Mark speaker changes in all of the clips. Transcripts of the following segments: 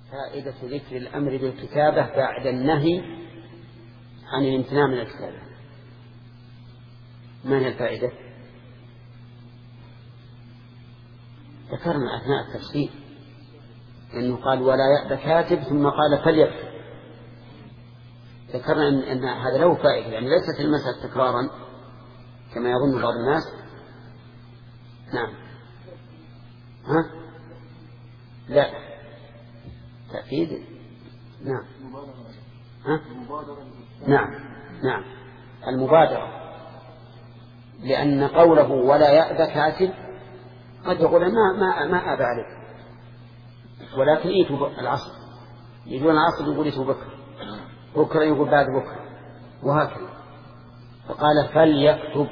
Speaker 1: فائدة ذكر الأمر بالكتابة بعد النهي عن الامتناع من الكتابة. ما هي الفائدة؟ ذكرنا أثناء التفسير أنه قال ولا يأبى كاتب ثم قال فليكتب. ذكرنا أن هذا له فائدة، يعني ليست المسألة تكرارا كما يظن بعض الناس. نعم. ها؟ لا، تأكيد. نعم. ها؟ نعم المبادرة، لأن قوله ولا يأبى كاتب قد يقول ما أبى عليه، ولكن إيتوا العصر، يجون العصر يقول إيتوا بكرة يقول بعد بكرة، وهكذا. فقال فليكتب،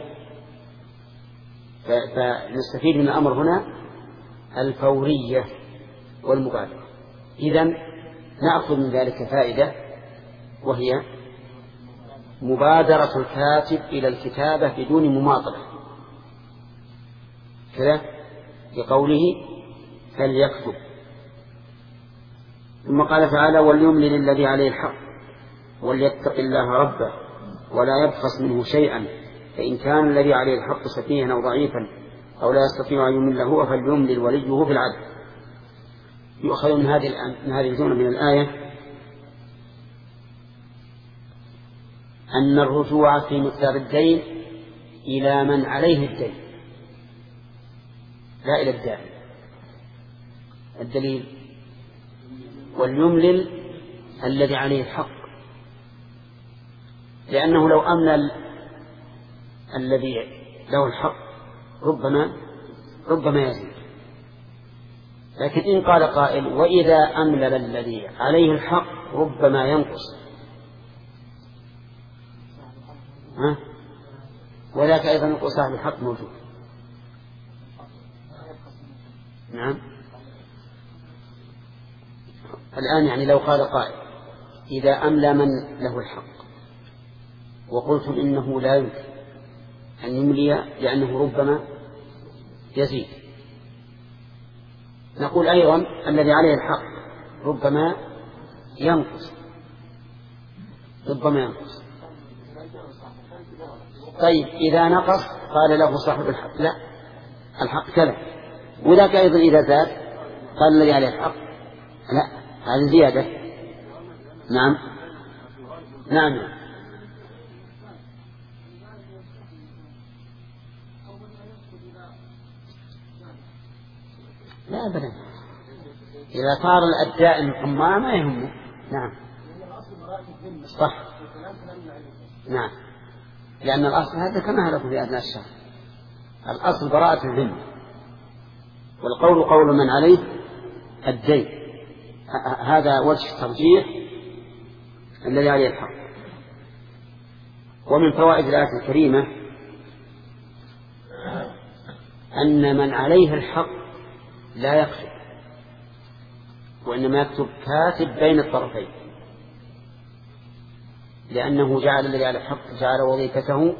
Speaker 1: فنستفيد من الأمر هنا الفورية والمبادرة. إذن نأخذ من ذلك فائدة، وهي مبادرة الكاتب إلى الكتابة بدون مماطلة كذا بقوله فليكتب. ثم قال تعالى وليملل الذي عليه الحق وليتق الله ربه ولا يبخس منه شيئا فإن كان الذي عليه الحق سفيها أو ضعيفا أو لا يستطيع أن يمل هو فليملل وليه في العدل. يؤخذ من هذه الجملة من الآية أن الرجوع في مقدار الدين إلى من عليه الدين لا إلى الداعي. الدليل وليملل الذي عليه الحق، لأنه لو أملل الذي له الحق ربما يزيد. لكن إن قال قائل وإذا أملل الذي عليه الحق ربما ينقص، وذاك أيضا يقول صاحب الحق موجود. نعم. الآن يعني لو قال قائل إذا أملى من له الحق وقلتم إنه لا يمكن أن يملي لأنه ربما يزيد، نقول أيضا الذي عليه الحق ربما ينقص. طيب إذا نقص قال له صاحب الحق لا الحق كذا، وذاك أيضا إذا زاد قال الذي عليه الحق لا هذه زيادة. نعم. لا أبدا، إذا صار الدائم حمار ما يهمه. نعم صح. نعم، لأن الأصل هذا كما هلكوا في أثناء الشهر، الأصل براءة الذمة، والقول قول من عليه الدين. هذا وجه الترجيح الذي عليه الحق. ومن فوائد الآية الكريمة أن من عليه الحق لا يكتب، وإنما يكتب كاتب بين الطرفين، لأنه جعل الذي على الحق جعل وظيفته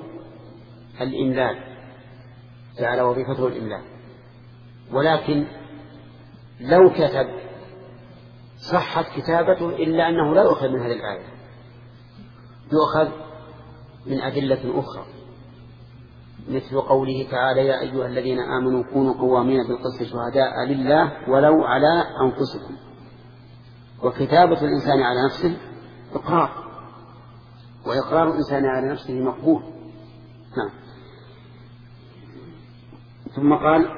Speaker 1: الإملال. ولكن لو كتب صحت كتابته، إلا أنه لا يؤخذ من هذه الآية، يؤخذ من أدلة أخرى، مثل قوله تعالى يا أيها الذين آمنوا كونوا قوامين بالقسط شهداء لله ولو على أنفسكم. وكتابة الإنسان على نفسه إقرار، وإقرار الإنسان على نفسه مقبول. نعم. ثم قال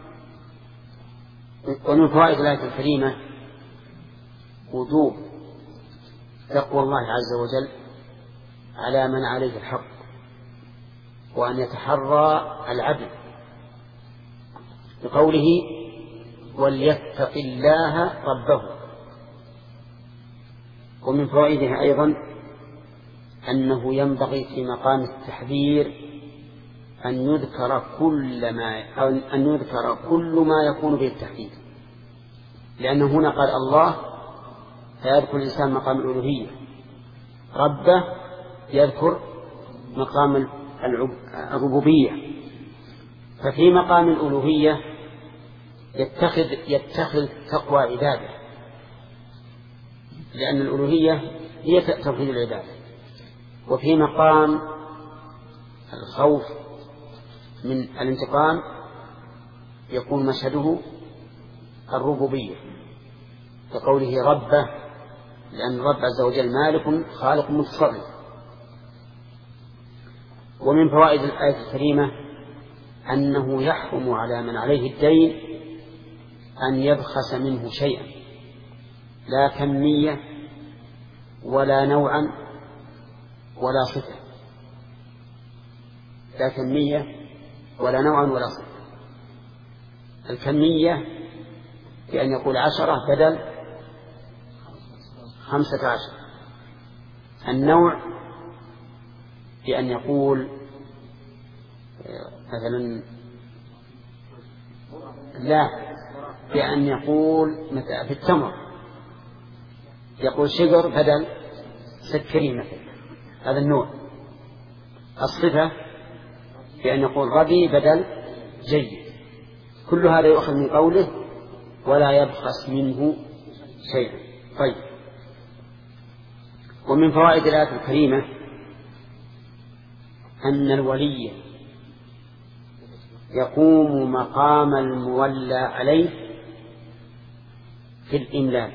Speaker 1: ومن فوائد الآية الكريمة وجوب تقوى الله عز وجل على من عليه الحق، وأن يتحرى العدل بقوله وليتق الله ربه. ومن فوائدها أيضا أنه ينبغي في مقام التحذير أن يذكر كل ما يكون به التحذير، لأنه هنا قال الله فيذكر الإنسان مقام الألوهية، ربه يذكر مقام الربوبية. ففي مقام الألوهية يتخذ تقوى عباده، لأن الألوهية هي توحيد العبادة. وفي مقام الخوف من الانتقام يكون مشهده الربوبية كقوله ربه، لأن الرب عز وجل مالك خالق متصرف. ومن فوائد الآية الكريمة أنه يحرم على من عليه الدين أن يبخس منه شيئا، لا كمية ولا نوعا ولا صفة، لا كمية ولا نوعا ولا صفة. الكمية بأن يقول 10 بدل 15. النوع بأن يقول مثلا لا، بأن يقول مثلا في التمر يقول شجر بدل سكري مثلا، هذا النوع. الصفة بأن يقول ربي بدل جيد. كل هذا يؤخذ من قوله ولا يبخس منه شيئا. طيب، ومن فوائد الآية الكريمة أن الولي يقوم مقام المولى عليه في الإملاك،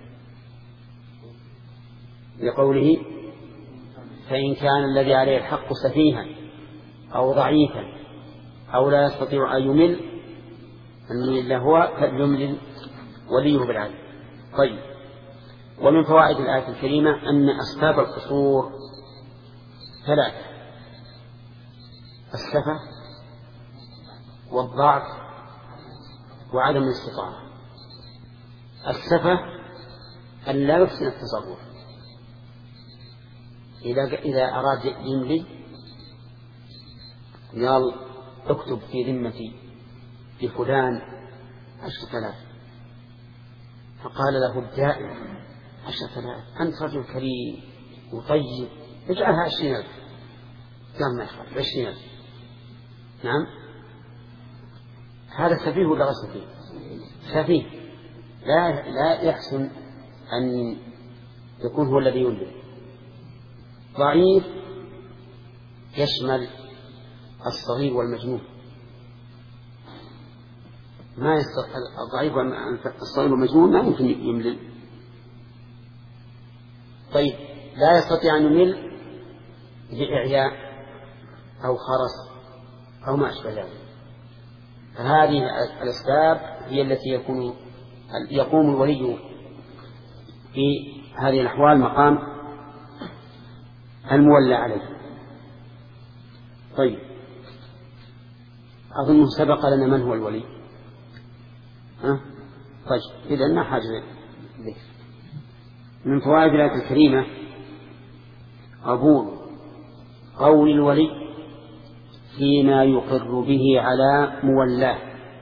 Speaker 1: لقوله فإن كان الذي عليه الحق سفيها أو ضعيفا أو لا يستطيع أن يمل فليملل هو فليملل وليه بالعدل. طيب، ومن فوائد الآية الكريمة أن أسباب القصور 3: السفة والضعف وعدم الاستطاعة. السفة أن لا يحسن التصرف، إذا أراد يملي قال اكتب في ذمتي لفلان 10,000، فقال له الدائم 10,000 أنت رجل كريم وطيب اجعلها 20,000. قال ما يخالف 20,000. نعم، هذا سفيه ولا غير سفيه؟ سفيه، لا يحسن أن يكون هو الذي يملي. ضعيف يشمل الصغير والمجنون، ما يستطيع الضعيف والصغير والمجنون ما يمكن يملل. طيب، لا يستطيع أن يمل لإعياء أو خرس أو ما أشبه ذلك. فهذه الأسباب هي التي يقوم الولي في هذه الأحوال مقام المولى عليه. طيب، أظن سبق لنا من هو الولي. طيب، إذن ما حاجة ذكر. من فوائد الآية الكريمة قبول قول الولي فيما يقر به على مولاه.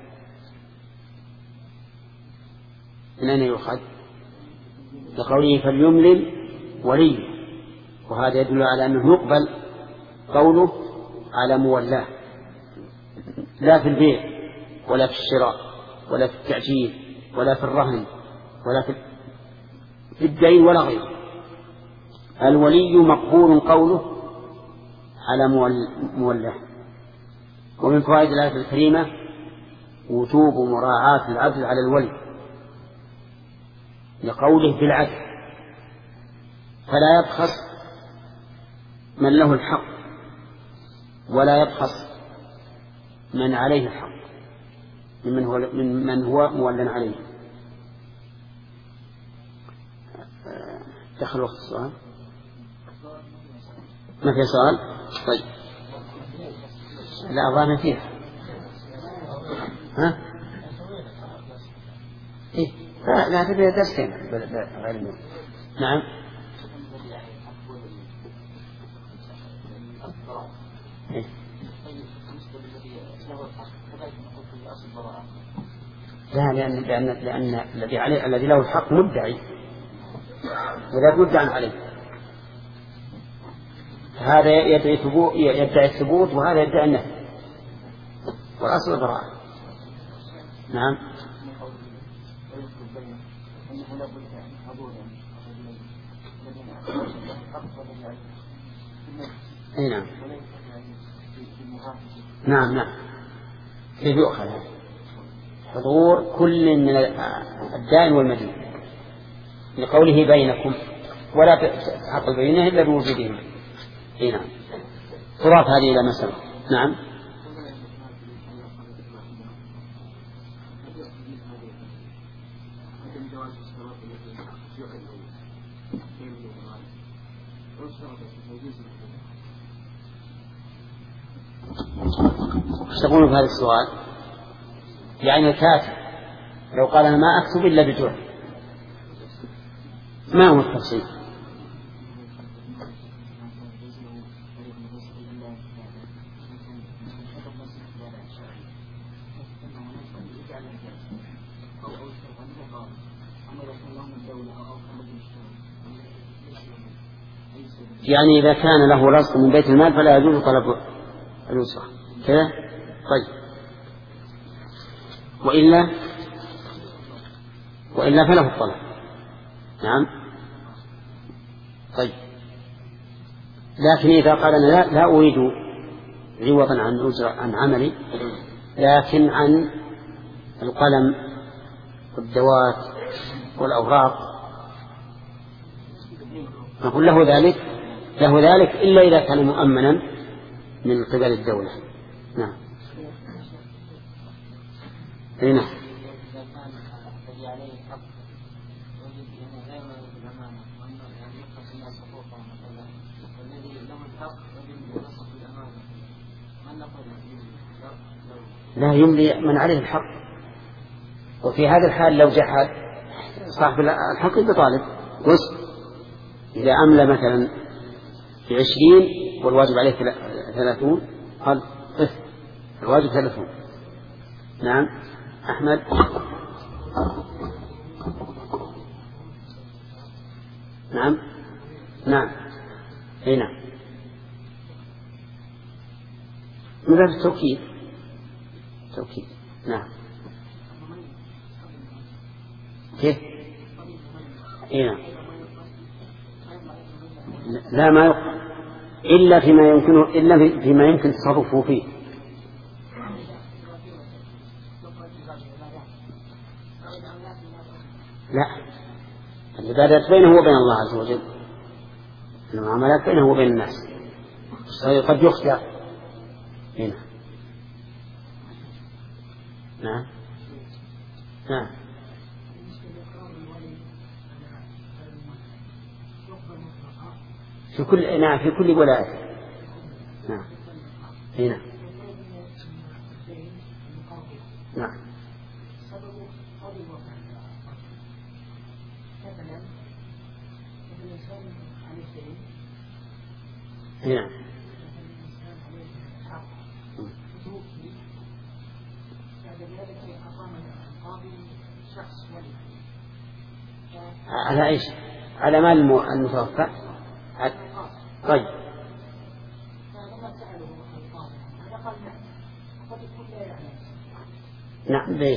Speaker 1: من أين يؤخذ؟ لقوله فليملل ولي، وهذا يدل على أنه يقبل قوله على مولاه، لا في البيع ولا في الشراء ولا في التعجيل ولا في الرهن ولا في الدين ولا غيره. الولي مقبول قوله على مولاه. ومن فوائد الآية الكريمة وجوب مراعاة العدل على الولي، لقوله بالعدل، فلا يبخس من له الحق ولا يبخس من عليه الحق من هو مولى عليه. دخل وقت السؤال؟ ما في سؤال؟ طيب، لا أظن فيه. ها؟ إيه؟ لا تبي درسين غير. نعم. إيه؟ لا، لأن الذي له الحق مدعي، وذلك مدعى عليه. هذا يدعي الثبوت وهذا يدعي النفي، والأصل البراءة. نعم. أي نعم. نعم نعم. كيف يؤخذ حضور كل من الدائن والمدين لقوله بينكم ولا تحق بينه إلا بوجودهم. أي نعم. تراث هذه إلى مسألة. نعم. ايش تقولون في هذا السؤال؟ يعني الكاتب لو قال أنا ما أكتب إلا بجهد ما هو التفصيل؟ يعني إذا كان له رزق من بيت المال فلا يجوز طلب الوسخ كذا. طيب وإلا فله الطلب. نعم. طيب لكن إذا قال أنا لا أريد عوضا عن عملي لكن عن القلم والدوات والأوراق نقول له ذلك إلا إذا كان مؤمنا من قبل الدولة. نعم. هنا لا يملي من عليه الحق. وفي هذا الحال لو جحد صاحب الحق بطالب وصف إذا أملى مثلا في 20 والواجب عليه 30 قال الواجب 30. نعم. أحمد. نعم نعم. أي نعم. من باب التوكيد. نعم. كيف؟ أي نعم. لا ما يقع إلا فيما يمكن تصرفه فيه. لا العبادات بينه وبين الله عز وجل المعاملات بينه وبين الناس قد يخدع هنا. نعم نعم. في كل ولاية. نعم هنا. نعم. هنا. على ايش؟ على مال المتوفى. طيب نعم. ليش؟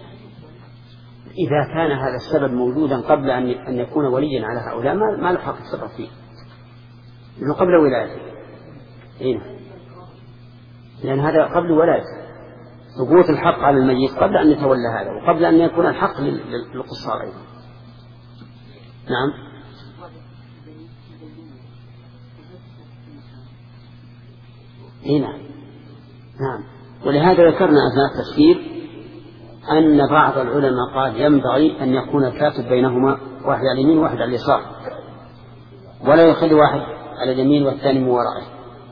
Speaker 1: إذا كان هذا السبب موجودا قبل أن يكون وليا على هؤلاء ما له حق التصرف فيه لأنه قبل ولايته. هنا لأن هذا قبل ولايته ثبوت الحق على الميت قبل أن يتولى هذا وقبل أن يكون الحق للقصار أيضا. نعم. هنا. نعم. ولهذا ذكرنا أثناء التفسير أن بعض العلماء قال ينبغي أن يكون الكاتب بينهما واحد على اليمين وواحد على اليسار ولا يخلي واحد على اليمين والثاني من ورائه.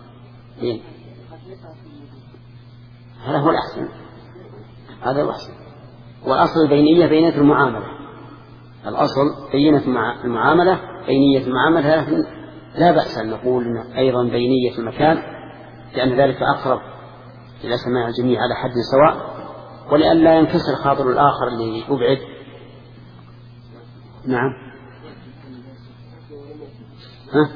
Speaker 1: هذا هو الأحسن. هذا هو الأحسن. والأصل البينية بينية المعاملة. الأصل بينة المعاملة بينية المعاملة لكن لا بأس أن نقول أيضا بينية المكان لأن ذلك أقرب إلى سماع الجميع على حد سواء ولئلا ينكسر خاطر الآخر اللي يبعد. نعم. ها؟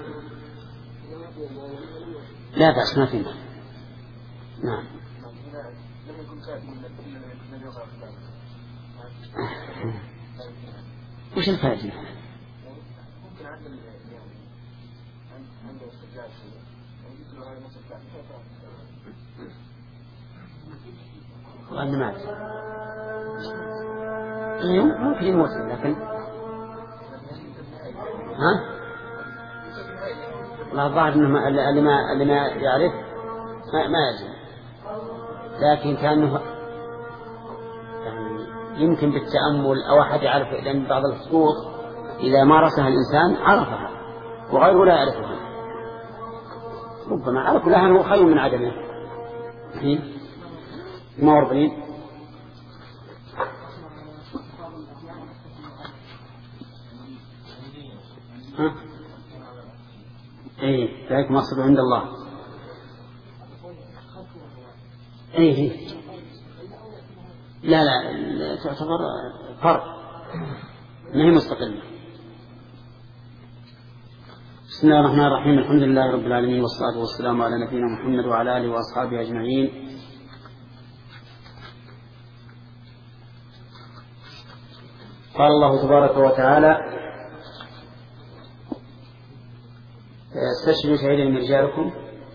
Speaker 1: لا بأس ما فينا. نعم. وش الفائدة؟ وأن مات ممكن يموت لكن لا الظاهر إنه اللي ما يعرف ما يجب، لكن كأنه يعني يمكن بالتأمل أو أحد يعرف، لأن بعض الحقوق إذا مارسها الإنسان عرفها وغيره لا يعرفها، ربما عرف لها هو خير من عدمه. ما وربنين ذلك مقصد عند الله. لا تعتبر فرق، ما هي مستقلة. بسم الله الرحمن الرحيم، الحمد لله رب العالمين، والصلاة والسلام على نبينا محمد وعلى آله وأصحابه أجمعين. قال الله تبارك وتعالى: استشهدوا شهيدين من رجالكم.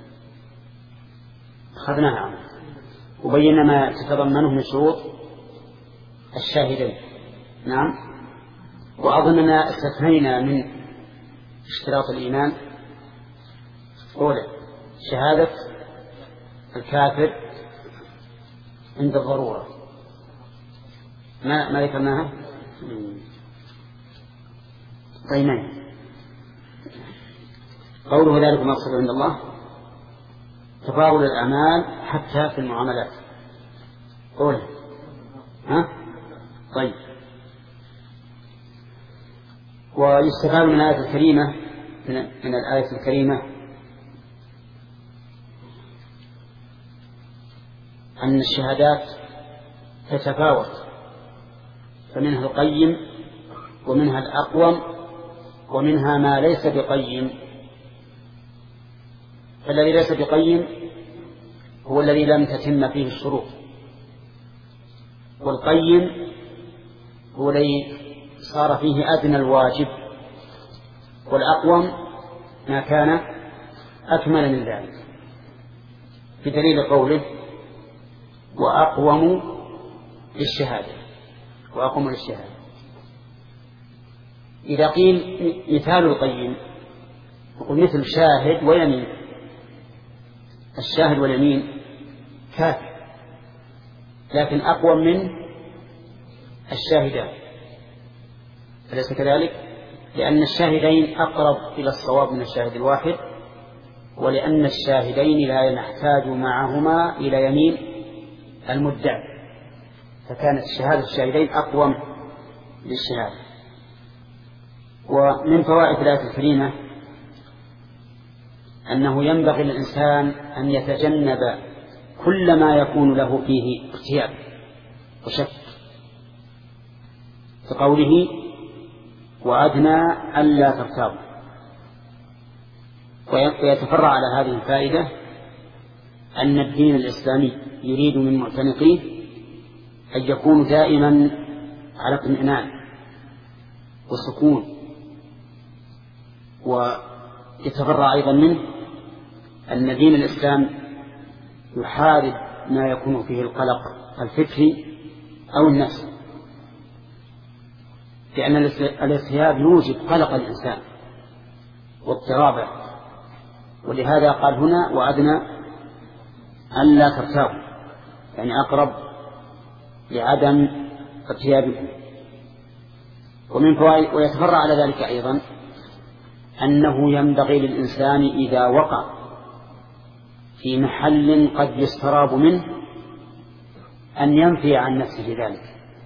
Speaker 1: أخذناها عنه وبينا ما تتضمنه من شروط الشاهدين. نعم. وأظننا استثنينا من اشتراط الإيمان أولا شهادة الكافر عند الضرورة، ما ذكرناها. طيب، قوله ذلك مقصد عند الله تفاضل الأعمال حتى في المعاملات. قول طيب. ويستفاد من الآية الكريمة من الآية الكريمة أن الشهادات تتفاوت، فمنها القيم ومنها الأقوم ومنها ما ليس بقيم. فالذي ليس بقيم هو الذي لم تتم فيه الشروط، والقيم هو الذي صار فيه أدنى الواجب، والأقوم ما كان أكمل من ذلك، بدليل قوله: وأقوم للشهادة. وأقوم للشهادة. إذا قيل مثال القيم يقول مثل شاهد ويمين. الشاهد واليمين كافر، لكن أقوم من الشاهدان، أليس كذلك؟ لأن الشاهدين أقرب إلى الصواب من الشاهد الواحد، ولأن الشاهدين لا نحتاج معهما إلى يمين المدعي، فكانت شهادة الشاهدين أقوم للشهادة. ومن فوائد الآية الكريمة أنه ينبغي للإنسان أن يتجنب كل ما يكون له فيه ارتياب وشك، كقوله: وأدنى ألا ترتابوا. ويتفرع على هذه الفائدة أن الدين الإسلامي يريد من معتنقيه أن يكون دائما على اطمئنان وسكون. ويتفرع أيضا منه أن دين الإسلام يحارب ما يكون فيه القلق الفكري أو النفسي، لأن الارتياب يوجب قلق الإنسان واضطرابه، ولهذا قال هنا: وأدنى ألا ترتابوا، يعني أقرب لعدم ارتيابكم. ومن فوائد ويتفرع على ذلك أيضا أنه ينبغي للإنسان إذا وقع في محل قد يستراب منه أن ينفي عن نفسه ذلك.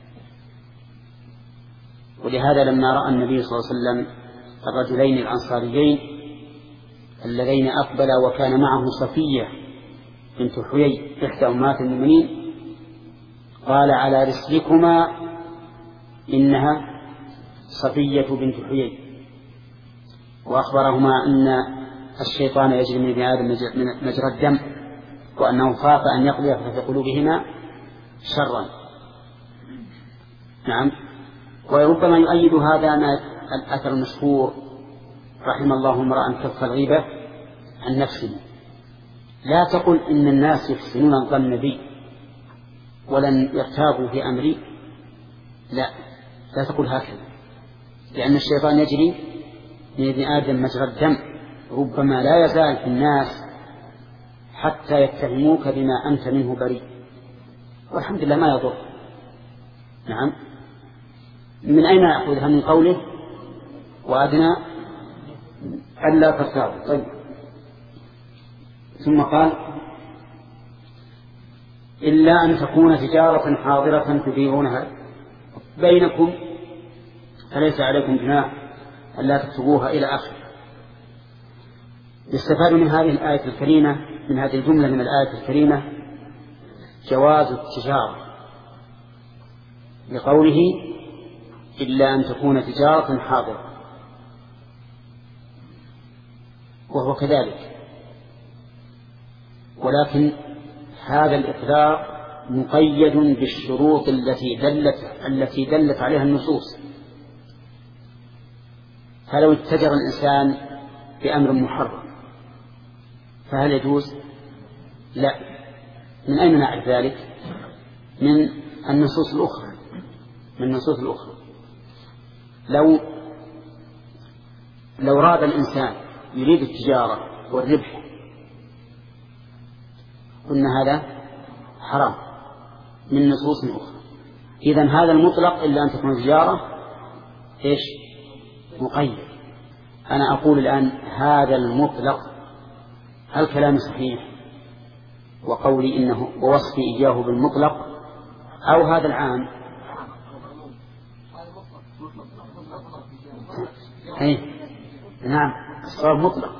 Speaker 1: ولهذا لما رأى النبي صلى الله عليه وسلم الرجلين الأنصاريين اللذين أقبلا وكان معه صفية بنت حيي إحدى أمهات المؤمنين، قال: على رسلكما، إنها صفية بنت حيي. وأخبرهما أن الشيطان يجري من ابن آدم مجرى الدم، وأنه خاف أن يقذف في قلوبهما شرا. نعم. وربما يؤيد هذا الأثر المشهور: رحم الله امرأ كف الغيبة عن نفسه. لا تقل إن الناس يحسنون الظن بي ولن يرتابوا في أمري، لا تقل هكذا، لأن الشيطان يجري من ابن آدم مجرى الدم، ربما لا يزال في الناس حتى يتهموك بما أنت منه بريء، والحمد لله ما يضر. نعم، من أين أخذها؟ من قوله وأدنى ألا ترتابوا. طيب، ثم قال إلا أن تكون تجارة حاضرة تديرونها بينكم فليس عليكم جناح ألا تكتبوها إلى آخر. يستفاد من هذه الآية الكريمة، من هذه الجملة من الآية الكريمة، جواز التجارة لقوله إلا أن تكون تجارة حاضرة، وهو كذلك، ولكن هذا الإطلاق مقيد بالشروط التي دلت عليها النصوص. فلو اتجر الإنسان بأمر محرم فهل يجوز؟ لا. من أين نعرف ذلك؟ من النصوص الأخرى. لو راد الإنسان يريد التجارة والربح قلنا هذا حرام من نصوص أخرى. إذن هذا المطلق إلا أن تكون تجارة مقيد. أنا أقول الآن هذا المطلق هل كلام صحيح وقولي إنه ووصفي إياه بالمطلق، أو هذا العام؟ نعم، الصواب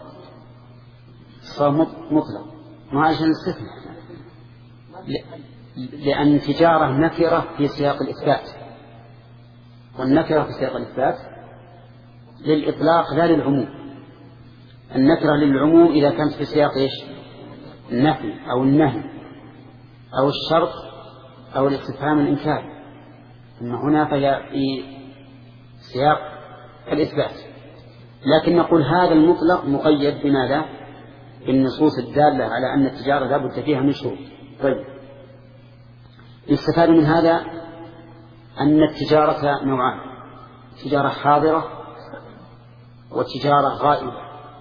Speaker 1: مطلق ما عشان نستثنى، لأن التجارة نكرة في سياق الإثبات، والنكرة في سياق الإثبات للإطلاق لا للعموم. النكرة للعموم إذا كانت في سياق النفي أو النهي أو الشرط أو الاستفهام الإنكار، أما هنا فهي في سياق الإثبات. لكن نقول هذا المطلق مقيد بماذا؟ بالنصوص الدالة على أن التجارة لا بد فيها من شروط. طيب، يستفاد من هذا أن التجارة نوعان: تجارة حاضرة وتجارة غائبة.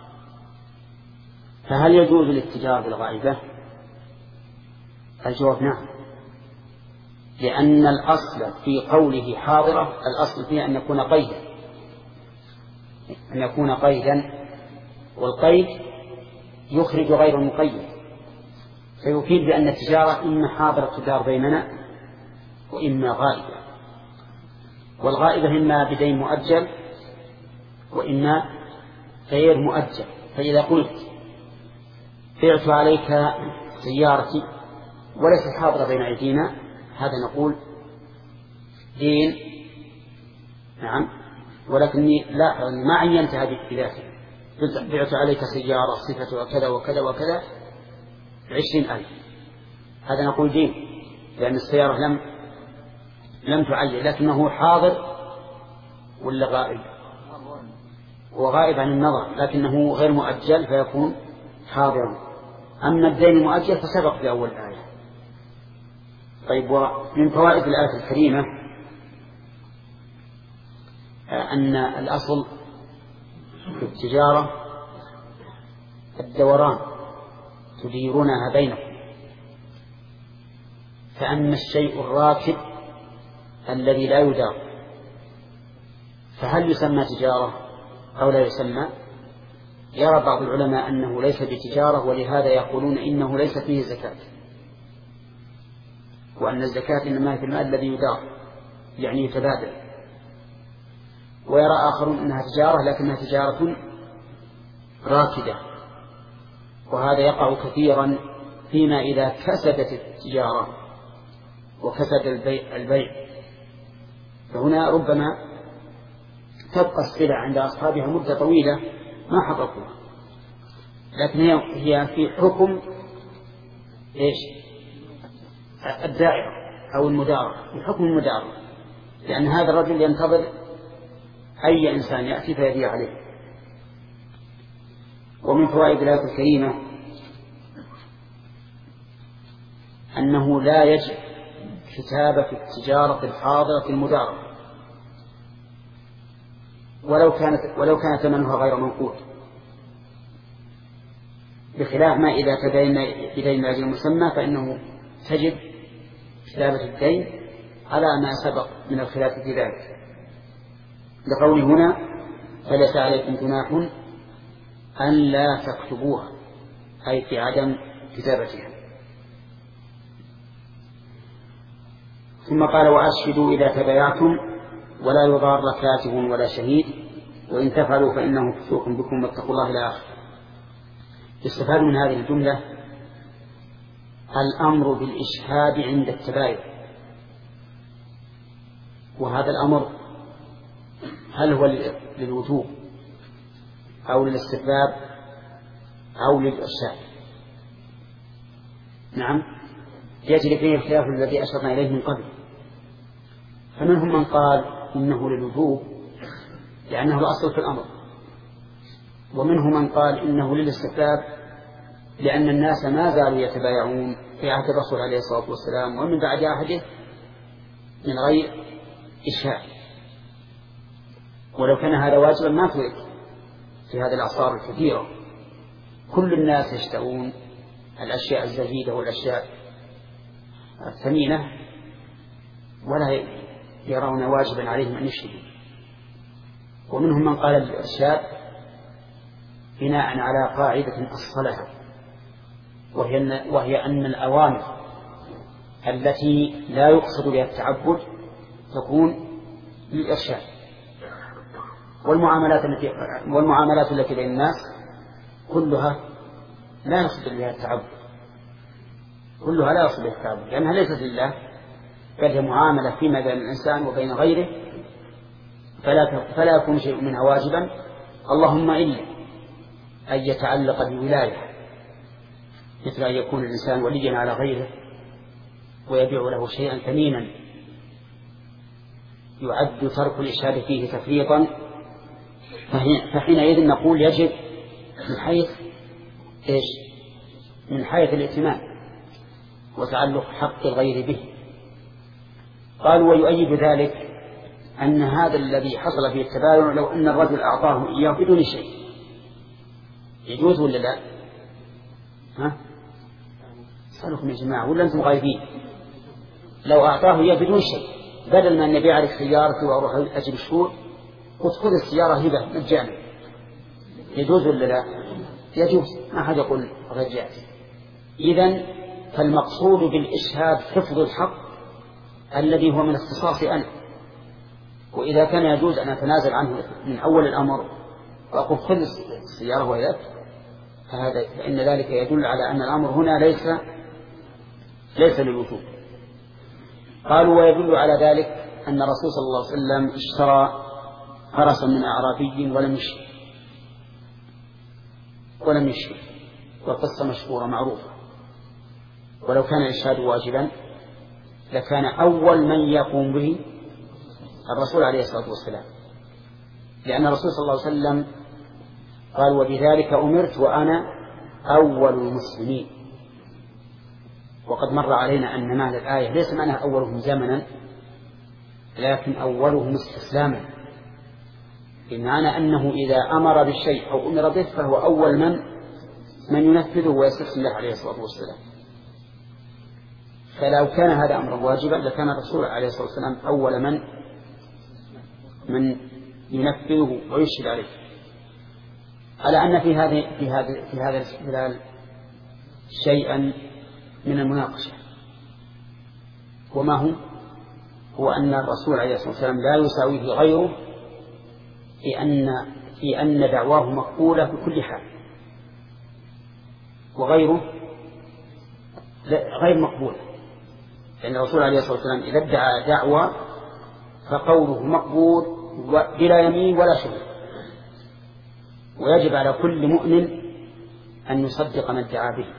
Speaker 1: فهل يجوز الاتجار بالغائبة؟ الجواب نعم، لأن الأصل في قوله حاضرة الأصل فيه أن يكون قيدا، والقيد يخرج غير المقيد، فيفيد بأن التجارة إما حاضرة تدار بيننا وإما غائبة، والغائبة إما بدين مؤجل وإما غير مؤجل. فإذا قلت بعت عليك سيارتي وليست حاضرة بين أيدينا، هذا نقول دين، نعم، ولكني ما عينتها بذاتها، بعت عليك سيارة صفتها كذا وكذا وكذا 20,000، هذا نقول دين، لأن السيارة لم تعين، لكنه حاضر ولا غائب؟ وغائب عن النظر، لكنه غير مؤجل فيكون حاضرا. أما الدين المؤجل فسبق في أول آية. طيب، ومن فوائد الآية الكريمة أن الأصل في التجارة الدوران تديرونها بينكم، فأما الشيء الراكب الذي لا يدار فهل يسمى تجارة أو لا يسمى؟ يرى بعض العلماء أنه ليس بتجارة، ولهذا يقولون إنه ليس فيه زكاة، وأن الزكاة إنما في المال الذي يدار يعني يتبادل. ويرى آخرون أنها تجارة لكنها تجارة راكدة، وهذا يقع كثيرا فيما إذا كسدت التجارة وكسد البيع، فهنا ربما تبقى السلع عند أصحابها مدة طويلة ما حققوها، لكن هي في حكم الدائرة أو المدارة، في حكم المدارة، لأن هذا الرجل ينتظر أي إنسان يأتي فيبيع عليه. ومن فوائد الآية الكريمة أنه لا يجب كتابة التجارة الحاضرة المدارة ولو كان ثمنها غير منقود، بخلاف ما إذا تدين بدين أجل مسمى فإنه تجب كتابة الدين على ما سبق من الخلاف في ذلك، لقوله هنا فليس عليكم جناح أن لا تكتبوها، أي في عدم كتابتها. ثم قال وأشهدوا إذا تبايعتم ولا يضار كاتب ولا شهيد وإن تفعلوا فإنه فسوق بكم واتقوا الله إلى آخره. يستفاد من هذه الجملة الأمر بالإشهاد عند التبايع، وهذا الأمر هل هو للوجوب أو للاستحباب أو للإرشاد؟ نعم، يجري فيه الخلاف الذي أشرنا إليه من قبل، فمنهم من قال إنه للوجوب لأنه الأصل في الأمر، ومنهم من قال إنه للاستحباب لأن الناس ما زالوا يتبايعون في عهد الرسول عليه الصلاة والسلام ومن بعد عهده من غير إشهاد، ولو كان هذا واجبا ما ترك في هذه الأعصار الكثيرة كل الناس يشترون الأشياء الزهيدة والأشياء الثمينة ولا يرون واجبا عليهم أن يشهدوا. ومنهم من قال الإرشاد بناء على قاعدة أصلها وهي أن الأوامر التي لا يقصد بها التعبد تكون للإرشاد، والمعاملات التي بين الناس كلها لا يقصد بها التعبد، كلها لا يقصد بها التعبد لأنها ليست لله، بل هي معاملة فيما بين الإنسان وبين غيره، فلا يكون شيء منها واجبا اللهم إلا أن يتعلق بولاية، مثل أن يكون الإنسان وليا على غيره ويبيع له شيئا ثمينا يعد ترك الإشهاد فيه تفريطا، فحينئذ نقول يجب من حيث الائتمان وتعلق حق الغير به. قالوا ويؤيد ذلك أن هذا الذي حصل فيه التباين لو أن الرجل أعطاه إياه بدون شيء يجوز ولا لا؟ سألكم يا جماعة ولا أنتم غايبين؟ لو أعطاه إياه بدون شيء بدل ما نبيع لك سيارتي وأروح أجل الشهور قلت خذ السيارة هبة مجانا، يجوز ولا لا؟ يجوز، ما أحد يقول غير جائز. إذن فالمقصود بالإشهاد حفظ الحق الذي هو من اختصاصي أنا، وإذا كان يجوز أن أتنازل عنه من أول الأمر وأقول خذ السيارة وإذاك فإن ذلك يدل على أن الأمر هنا ليس للوجوب. قالوا ويدل على ذلك أن الرسول صلى الله عليه وسلم اشترى فرسا من أعرابي ولم يشهد والقصة مشهورة معروفة، ولو كان الإشهاد واجبا لكان أول من يقوم به الرسول عليه الصلاة والسلام، لأن الرسول صلى الله عليه وسلم قال وبذلك أمرت وأنا أول المسلمين. وقد مر علينا أن معنى الآية ليس معناها أولهم زمنا لكن أولهم استسلاما، بمعنى أنه إذا أمر بالشيء أو أمر به فهو أول من ينفذه ويستسلم له عليه الصلاة والسلام. فلو كان هذا أمر واجبا لكان الرسول عليه الصلاة والسلام أول من ينفذه ويشهد عليه، على أن في هذا الاستدلال شيئا من المناقشة، وما هو أن الرسول عليه الصلاة والسلام لا يساويه غيره في أن دعواه مقبولة بكل حال، وغيره غير مقبول، لأن الرسول عليه الصلاة والسلام إذا ادعى دعوة فقوله مقبول بلا يمين ولا شهود، ويجب على كل مؤمن أن يصدق من ادعى به،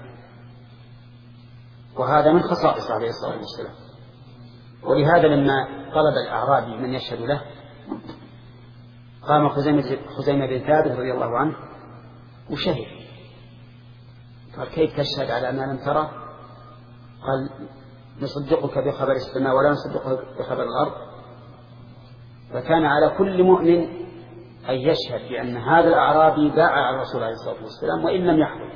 Speaker 1: وهذا من خصائصه عليه الصلاة والسلام. ولهذا لما طلب الأعرابي من يشهد له قام خزيمة بن ثابت رضي الله عنه وشهد. قال كيف تشهد على ما لم ترى؟ قال نصدقك بخبر السماء ولا نصدقك بخبر الأرض. فكان على كل مؤمن أن يشهد بأن هذا الأعرابي باع على الرسول عليه الصلاة والسلام وإن لم يحضر،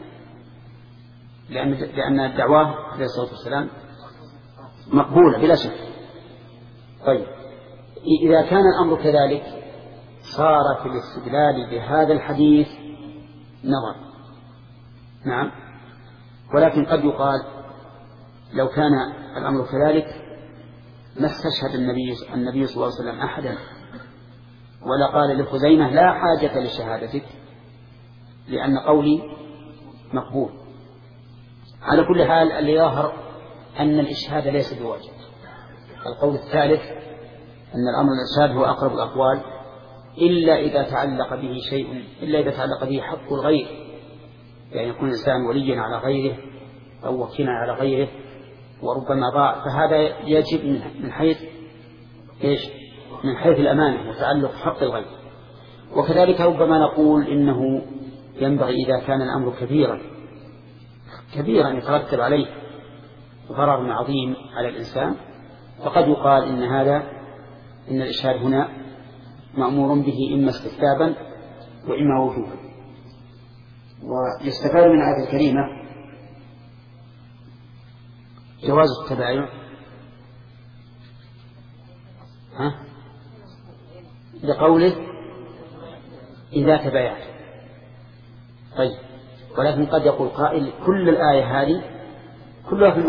Speaker 1: لأن الدعوة عليه الصلاة والسلام مقبولة بلا شك. طيب إذا كان الأمر كذلك صار في الاستدلال بهذا الحديث نظر. نعم، ولكن قد يقال لو كان الأمر كذلك ما استشهد النبي صلى الله عليه وسلم أحدا ولا قال لخزيمة لا حاجة لشهادتك لأن قولي مقبول. على كل حال اللي يظهر أن الإشهاد ليس بواجب. القول الثالث أن الأمر الإشهاد هو أقرب الأقوال إلا إذا تعلق به شيء، إلا إذا تعلق به حق الغير، يعني يكون الإنسان وليا على غيره أو وكيلا على غيره وربما ضاع، فهذا يجب من حيث إيش؟ من حيث الأمانة وتعلق حق الغير. وكذلك ربما نقول إنه ينبغي إذا كان الأمر كبيرا يترتب عليه ضرر عظيم على الإنسان، فقد يقال إن الإشهاد هنا مأمور به إما استحبابا وإما وجوبا. ويستفاد من الآية الكريمة جواز التبايع لقوله إذا تبايعت. طيب، ولكن قد يقول قائل كل الآية هذه كلها في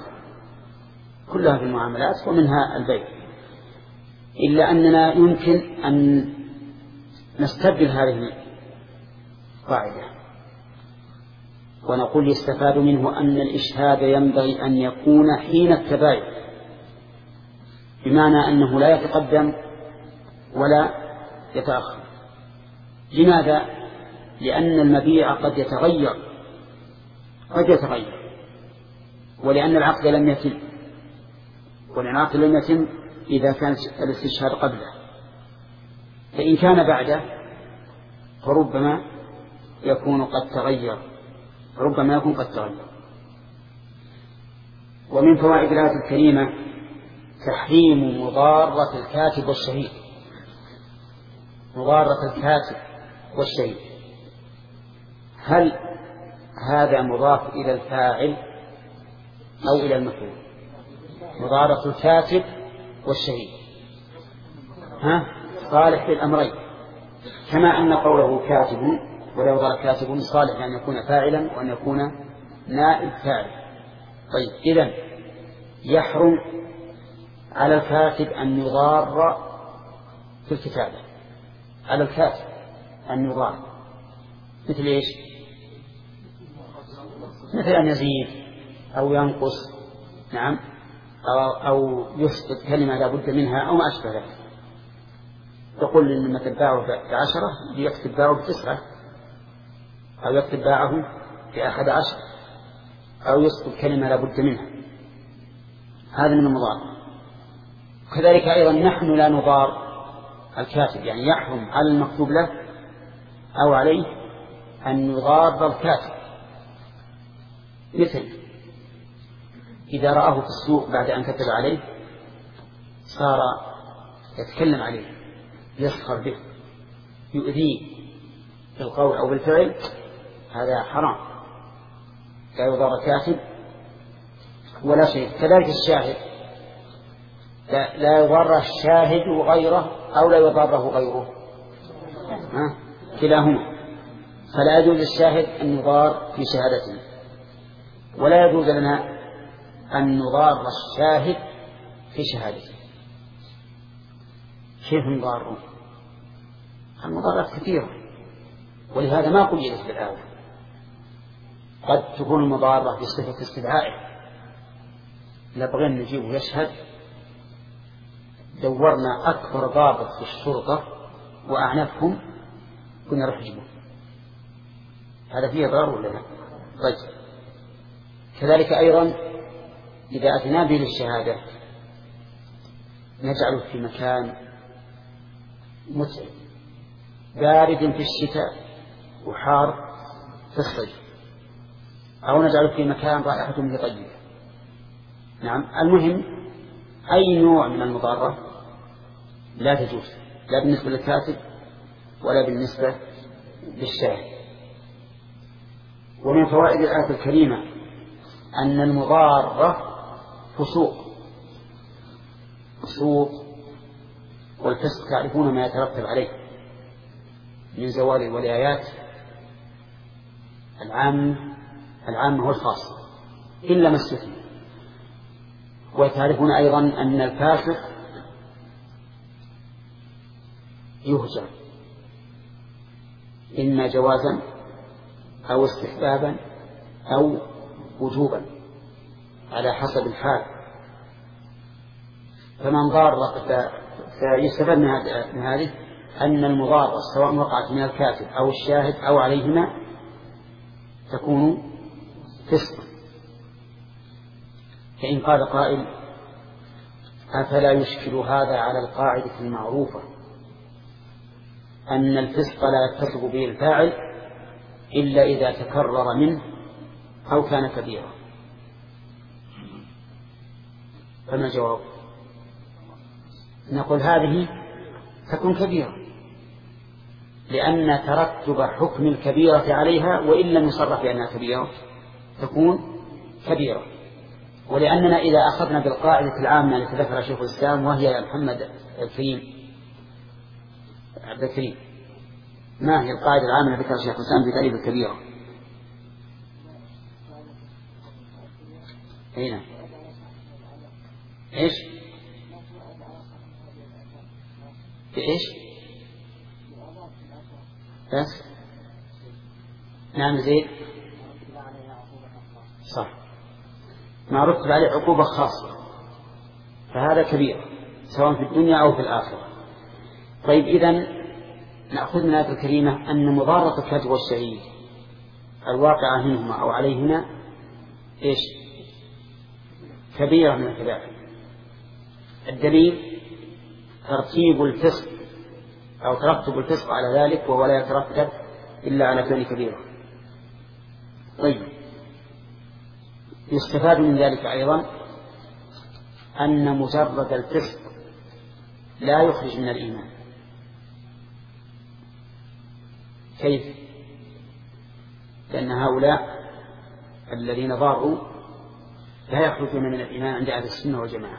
Speaker 1: المعاملات ومنها البيع، إلا أننا يمكن أن نستبدل هذه القاعدة ونقول يستفاد منه أن الإشهاد ينبغي أن يكون حين التبايع، بمعنى أنه لا يتقدم ولا يتأخر. لماذا؟ لأن المبيع قد يتغير ولأن العقد لم يتم، والعقد لم يتم إذا كان الاستشهاد قبله، فإن كان بعده فربما يكون قد تغير. ومن فوائد الآية الكريمة تحريم مضارة الكاتب والشهيد. هل هذا مضاف إلى الفاعل أو إلى المفعول؟ مضارة الكاتب والشهيد صالح للأمرين، كما أن قوله كاتب ولا يضار كاتب صالح أن يكون فاعلا وأن يكون نائب فاعل. طيب، إذن يحرم على الكاتب أن يضار في الكتابة، على الكاتب أن يضار مثل إيش؟ مثل أن يزيد أو ينقص، نعم، أو يسقط كلمة لا بد منها أو ما أشبه ذلك. تقول إن مثل باعه ب10 يكتب باعه ب9، أو يكتب باعه ب11، أو يسقط كلمة لا بد منها. هذا من المضارة. كذلك أيضا نحن لا نضار الكاتب، يعني يحرم على المكتوب له أو عليه أن يضار الكاتب، مثل إذا رآه في السوق بعد أن كتب عليه صار يتكلم عليه، يسخر به، يؤذيه بالقول أو بالفعل، هذا حرام، لا يضار كاتب ولا شيء. كذلك الشاهد لا يضر الشاهد غيره أو لا يضره غيره، كلاهما. فلا يجوز الشاهد أن يضار في شهادته، ولا يجوز لنا أن نضار الشاهد في شهادته. كيف نضاره؟ المضارات كثيرة، ولهذا ما قيدت بالآية. قد تكون المضارة بصفة استدعائه، نبغى نجيبه يشهد، دورنا أكبر ضابط في الشرطة وأعنفهم كنا نروح نجيبه، هذا فيه ضرر ولا لا؟ طيب، كذلك أيضا إذا أتينا به للشهادة نجعله في مكان متعب، بارد في الشتاء وحار في الصيف، أو نجعله في مكان رائحة منه طيبة. نعم، المهم أي نوع من المضارة لا تجوز، لا بالنسبة للكاتب ولا بالنسبة للشاهد. ومن فوائد الآية الكريمة أن المضارة فسوق، والفسق تعرفون ما يترتب عليه من زوال الولايات العامة والخاصة إلا ما استثنى. وتعرفون أيضا أن الفاسق يهجر إما جوازا أو استحبابا أو وجوبا على حسب الحال. فمن ضار فيستفاد من هذه أن المضارة سواء وقعت من الكاتب أو الشاهد أو عليهما تكون فسقا. فإن قال قائل أفلا يشكل هذا على القاعدة المعروفة أن الفسق لا يتصف به الفاعل إلا إذا تكرر منه أو كان كبيرا؟ فما الجواب؟ نقول هذه تكون كبيرة، لأن ترتب حكم الكبيرة عليها وإن لم يصرح بأنها كبيرة تكون كبيرة. ولأننا إذا أخذنا بالقاعدة العامة التي ذكرها شيخ الإسلام وهي يا محمد عبد الكريم، ما هي القاعدة العامة التي ذكرها شيخ الإسلام في تعريف الكبيرة؟ هنا إيش؟ بإيش؟ بس نعم زيد صح، ما رتب عليه عقوبة خاصة فهذا كبير سواء في الدنيا أو في الآخرة. طيب إذن نأخذ من الآية الكريمة أن مضارة الكاتب والشهيد الواقعة منهما أو عليهما إيش؟ كبيرة من الكبائر. الدليل ترتيب الفسق أو ترتب الفسق على ذلك وهو لا يترتب إلا على كون كبيرة. طيب يستفاد من ذلك أيضا أن مجرد الفسق لا يخرج من الإيمان. كيف؟ لأن هؤلاء الذين ضاروا لا يخرجون من الإيمان عند أهل السنة والجماعة،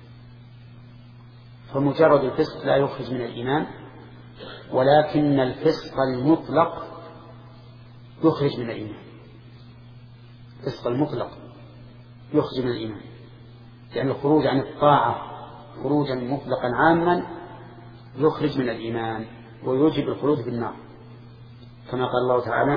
Speaker 1: فمجرد الفسق لا يخرج من الإيمان، ولكن الفسق المطلق يخرج من الإيمان. الفسق المطلق يخرج من الإيمان، لأن الخروج عن الطاعة خروجا مطلقا عاما يخرج من الإيمان ويوجب الخلود في النار، كما قال الله تعالى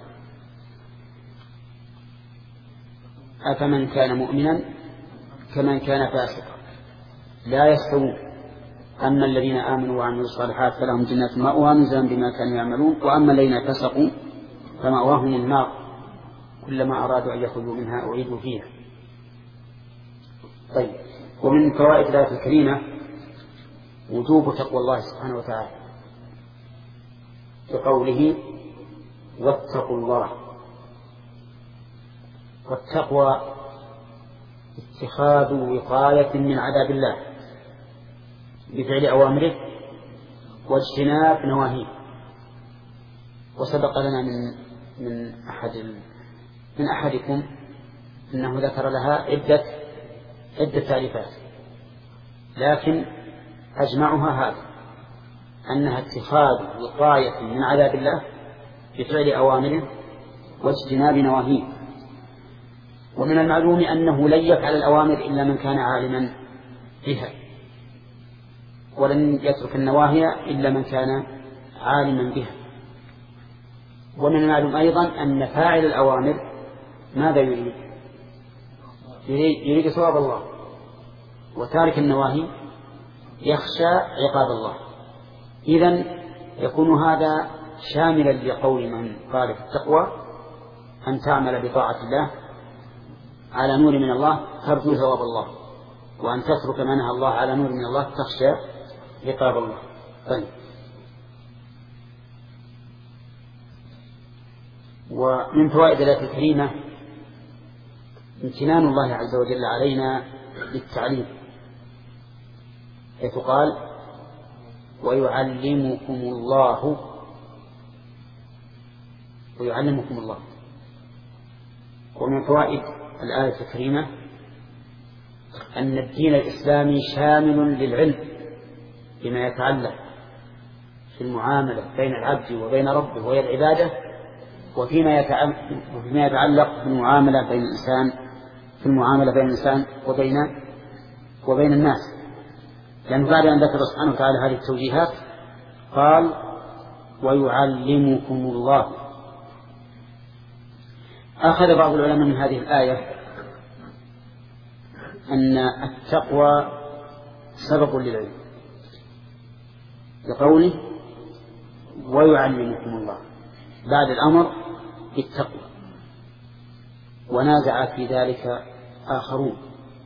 Speaker 1: أفمن كان مؤمنا كمن كان فاسقا لا يستوون، أما الذين آمنوا وعملوا الصالحات فلهم جنات مأوى نزلا بما كانوا يعملون، وأما الذين فسقوا فمأواهم النار كلما أرادوا أن يخرجوا منها أعيدوا فيها. طيب، ومن فوائد الآية الكريمة وجوب تقوى الله سبحانه وتعالى بقوله واتقوا الله. والتقوى اتخاذ وقاية من عذاب الله بفعل أوامره واجتناب نواهيه. وسبق لنا من أحدكم أنه ذكر لها عدة تعريفات، لكن أجمعها هذا أنها اتخاذ وقاية من عذاب الله بفعل أوامره واجتناب نواهيه. ومن المعلوم أنه لن يفعل الأوامر إلا من كان عالما بها، ولن يترك النواهي إلا من كان عالما بها. ومن المعلوم أيضا أن فاعل الأوامر ماذا يريد؟ يريد ثواب الله، وتارك النواهي يخشى عقاب الله. إذن يكون هذا شاملا لقول من قال في التقوى أن تعمل بطاعة الله على نور من الله ترجو ثواب الله، وأن تترك ما نهى الله على نور من الله تخشى عقاب الله. طيب، ومن فوائد الآية الكريمة امتنان الله عز وجل علينا بالتعليم، حيث قال ويعلمكم الله ومن فوائد الآية الكريمة أن الدين الإسلامي شامل للعلم بما يتعلق في المعاملة بين العبد وبين ربه وهي العبادة، وفيما يتعلق بالمعاملة بين الإنسان في المعاملة بين الإنسان وبين الناس. لأنه بعد أن ذكر سبحانه وتعالى هذه التوجيهات قال ويعلمكم الله. أخذ بعض العلماء من هذه الآية أن التقوى سبب للعلم لقوله ويعلمكم الله بعد الأمر بالتقوى. ونازع في ذلك آخرون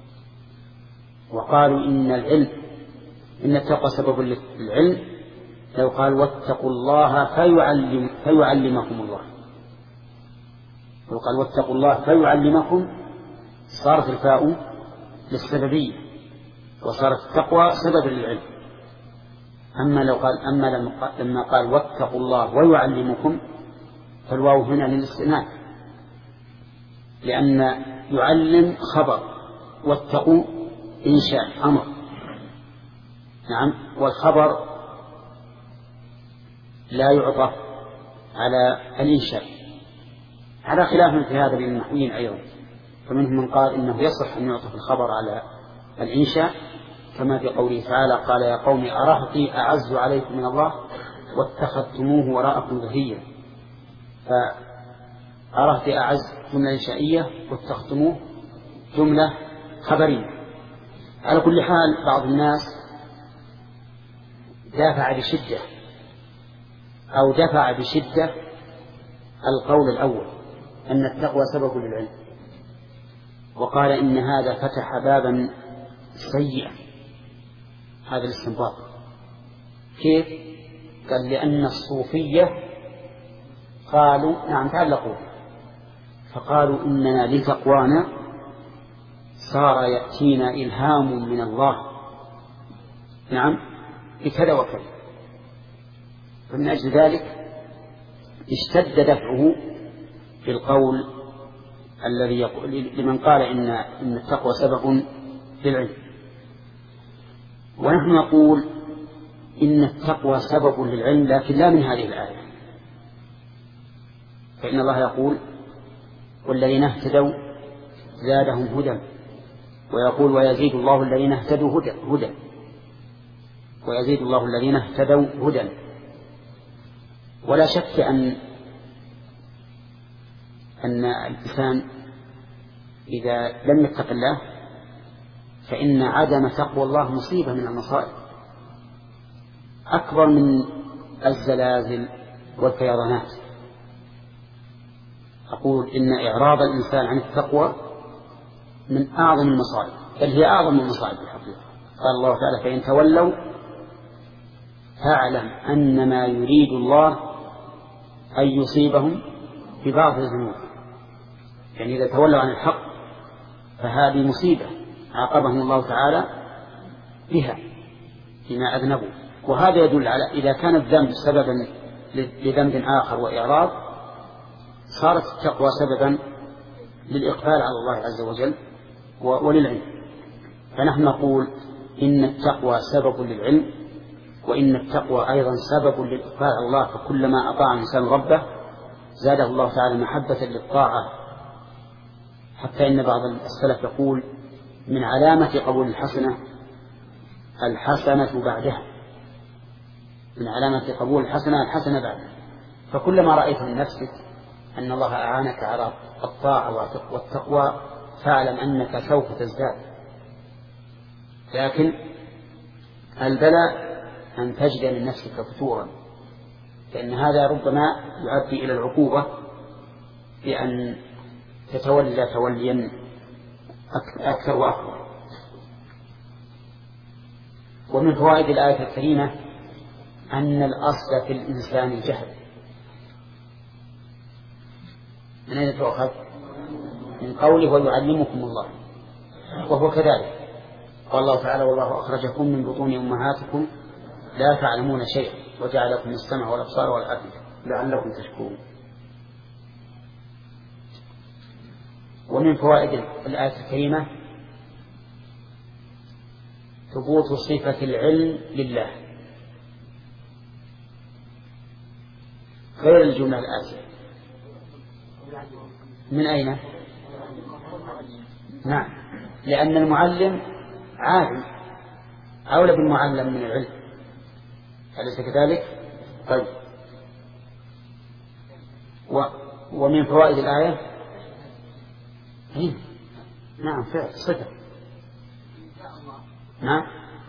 Speaker 1: وقالوا إن التقوى سبب للعلم لو قال واتقوا الله فيعلمكم الله. لو قال واتقوا الله فيعلمكم صارت الفاء للسببية وصارت التقوى سبب للعلم. لما قال واتقوا الله ويعلمكم فالواو هنا للاستئناف، لأن يعلم خبر واتقوا إنشاء أمر. نعم، والخبر لا يعطف على الإنشاء، على خلاف في هذا بين النحويين أيضا، فمنهم من قال إنه يصح أن يعطف الخبر على الإنشاء كما في قوله تعالى قال يا قوم أرهطي أعز عليكم من الله واتخذتموه وراءكم ظهريا. فأرهطي أعز جملة إنشائية واتخذتموه جملة خبرية. على كل حال بعض الناس دفع بشدة القول الأول أن التقوى سبب للعلم، وقال إن هذا فتح بابا سيئا. هذا الاستنباط كيف؟ قال لأن الصوفية قالوا نعم تعلقوا فقالوا إننا لتقوانا صار يأتينا إلهام من الله نعم بكذا وكذا، فمن أجل ذلك اشتد دفعه في القول الذي يقول لمن قال إن التقوى سبب للعلم. ونحن نقول إن التقوى سبب للعلم لكن لا من هذه الآية، فإن الله يقول والذين اهتدوا زادهم هدى، ويقول ويزيد الله الذين اهتدوا هدى ويزيد الله الذين اهتدوا هدى. ولا شك أن الإنسان إذا لم يتق الله فإن عدم تقوى الله مصيبة من المصائب أكبر من الزلازل والفيضانات. أقول إن إعراض الإنسان عن التقوى من أعظم المصائب، بل هي أعظم المصائب الحقيقة. قال الله تعالى فإن تولوا فاعلم أن ما يريد الله أن يصيبهم ببعض الذنوب. يعني إذا تولوا عن الحق فهذه مصيبة عاقبهم الله تعالى بها فيما أذنبوا. وهذا يدل على إذا كان الذنب سببا لذنب آخر وإعراض صارت التقوى سببا للإقبال على الله عز وجل وللعلم. فنحن نقول إن التقوى سبب للعلم، وإن التقوى أيضا سبب للإقبال على الله، فكلما أطاع الإنسان ربه زاده الله تعالى محبة للطاعة، حتى إن بعض السلف يقول من علامة قبول الحسنة بعدها، من علامة قبول الحسنة بعدها. فكلما رأيت من نفسك أن الله أعانك على الطاعة والتقوى فاعلم أنك سوف تزداد. لكن البلاء أن تجد من نفسك فتورا، لأن هذا ربما يؤدي إلى العقوبة بأن تتولى توليا أكثر وأكبر. ومن فوائد الآية الكريمة أن الأصل في الإنسان الجهل، من أين تؤخذ؟ من قوله ويعلمكم الله، وهو كذلك. قال الله تعالى والله أخرجكم من بطون أمهاتكم لا تعلمون شيئا وجعل لكم السمع والأبصار والأفئدة لعلكم تشكرون. ومن فوائد الآية الكريمة ثبوت صفة العلم لله غير الجملة الآتية. من أين؟ نعم، لأن المعلم عالم أولى بالمعلم من العلم، أليس كذلك؟ طيب، ومن فوائد الآية نعم فعل صفة. نعم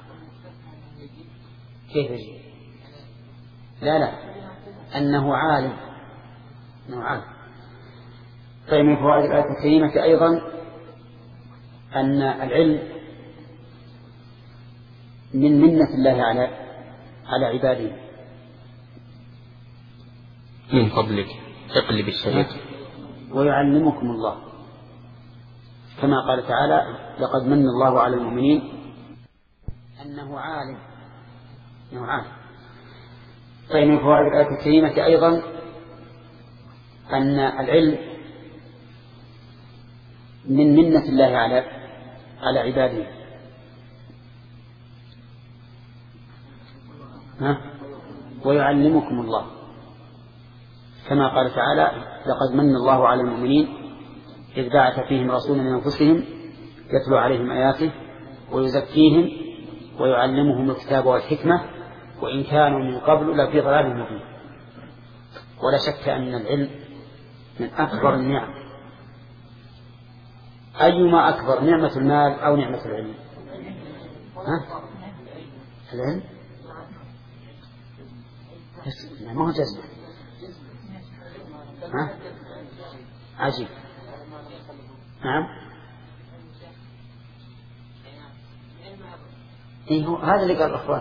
Speaker 1: كيف يجي؟ لا أنه عالم، أنه عالم. طيب، من فوائد الآية الكريمة أيضا أن العلم من منة الله على عباده.
Speaker 2: من فضلك اقلب الشريط.
Speaker 1: ويعلمكم الله، كما قال تعالى لقد من الله على المؤمنين أنه عالم. طيب، من فوائد الآية الكريمة أيضا أن العلم من منة الله على عباده. ويعلمكم الله، كما قال تعالى لقد من الله على المؤمنين إذ بعث فيهم رسولا من أنفسهم يتلو عليهم آياته ويزكيهم ويعلمهم الكتاب والحكمة وإن كانوا من قبل لفي ضلال مبين. ولا شك أن العلم من أكبر النعم. أيما أكبر، نعمة المال أو نعمة العلم؟ العلم ما هو جزمة. عجيب. نعم، هو هذا اللي قال الأخوان.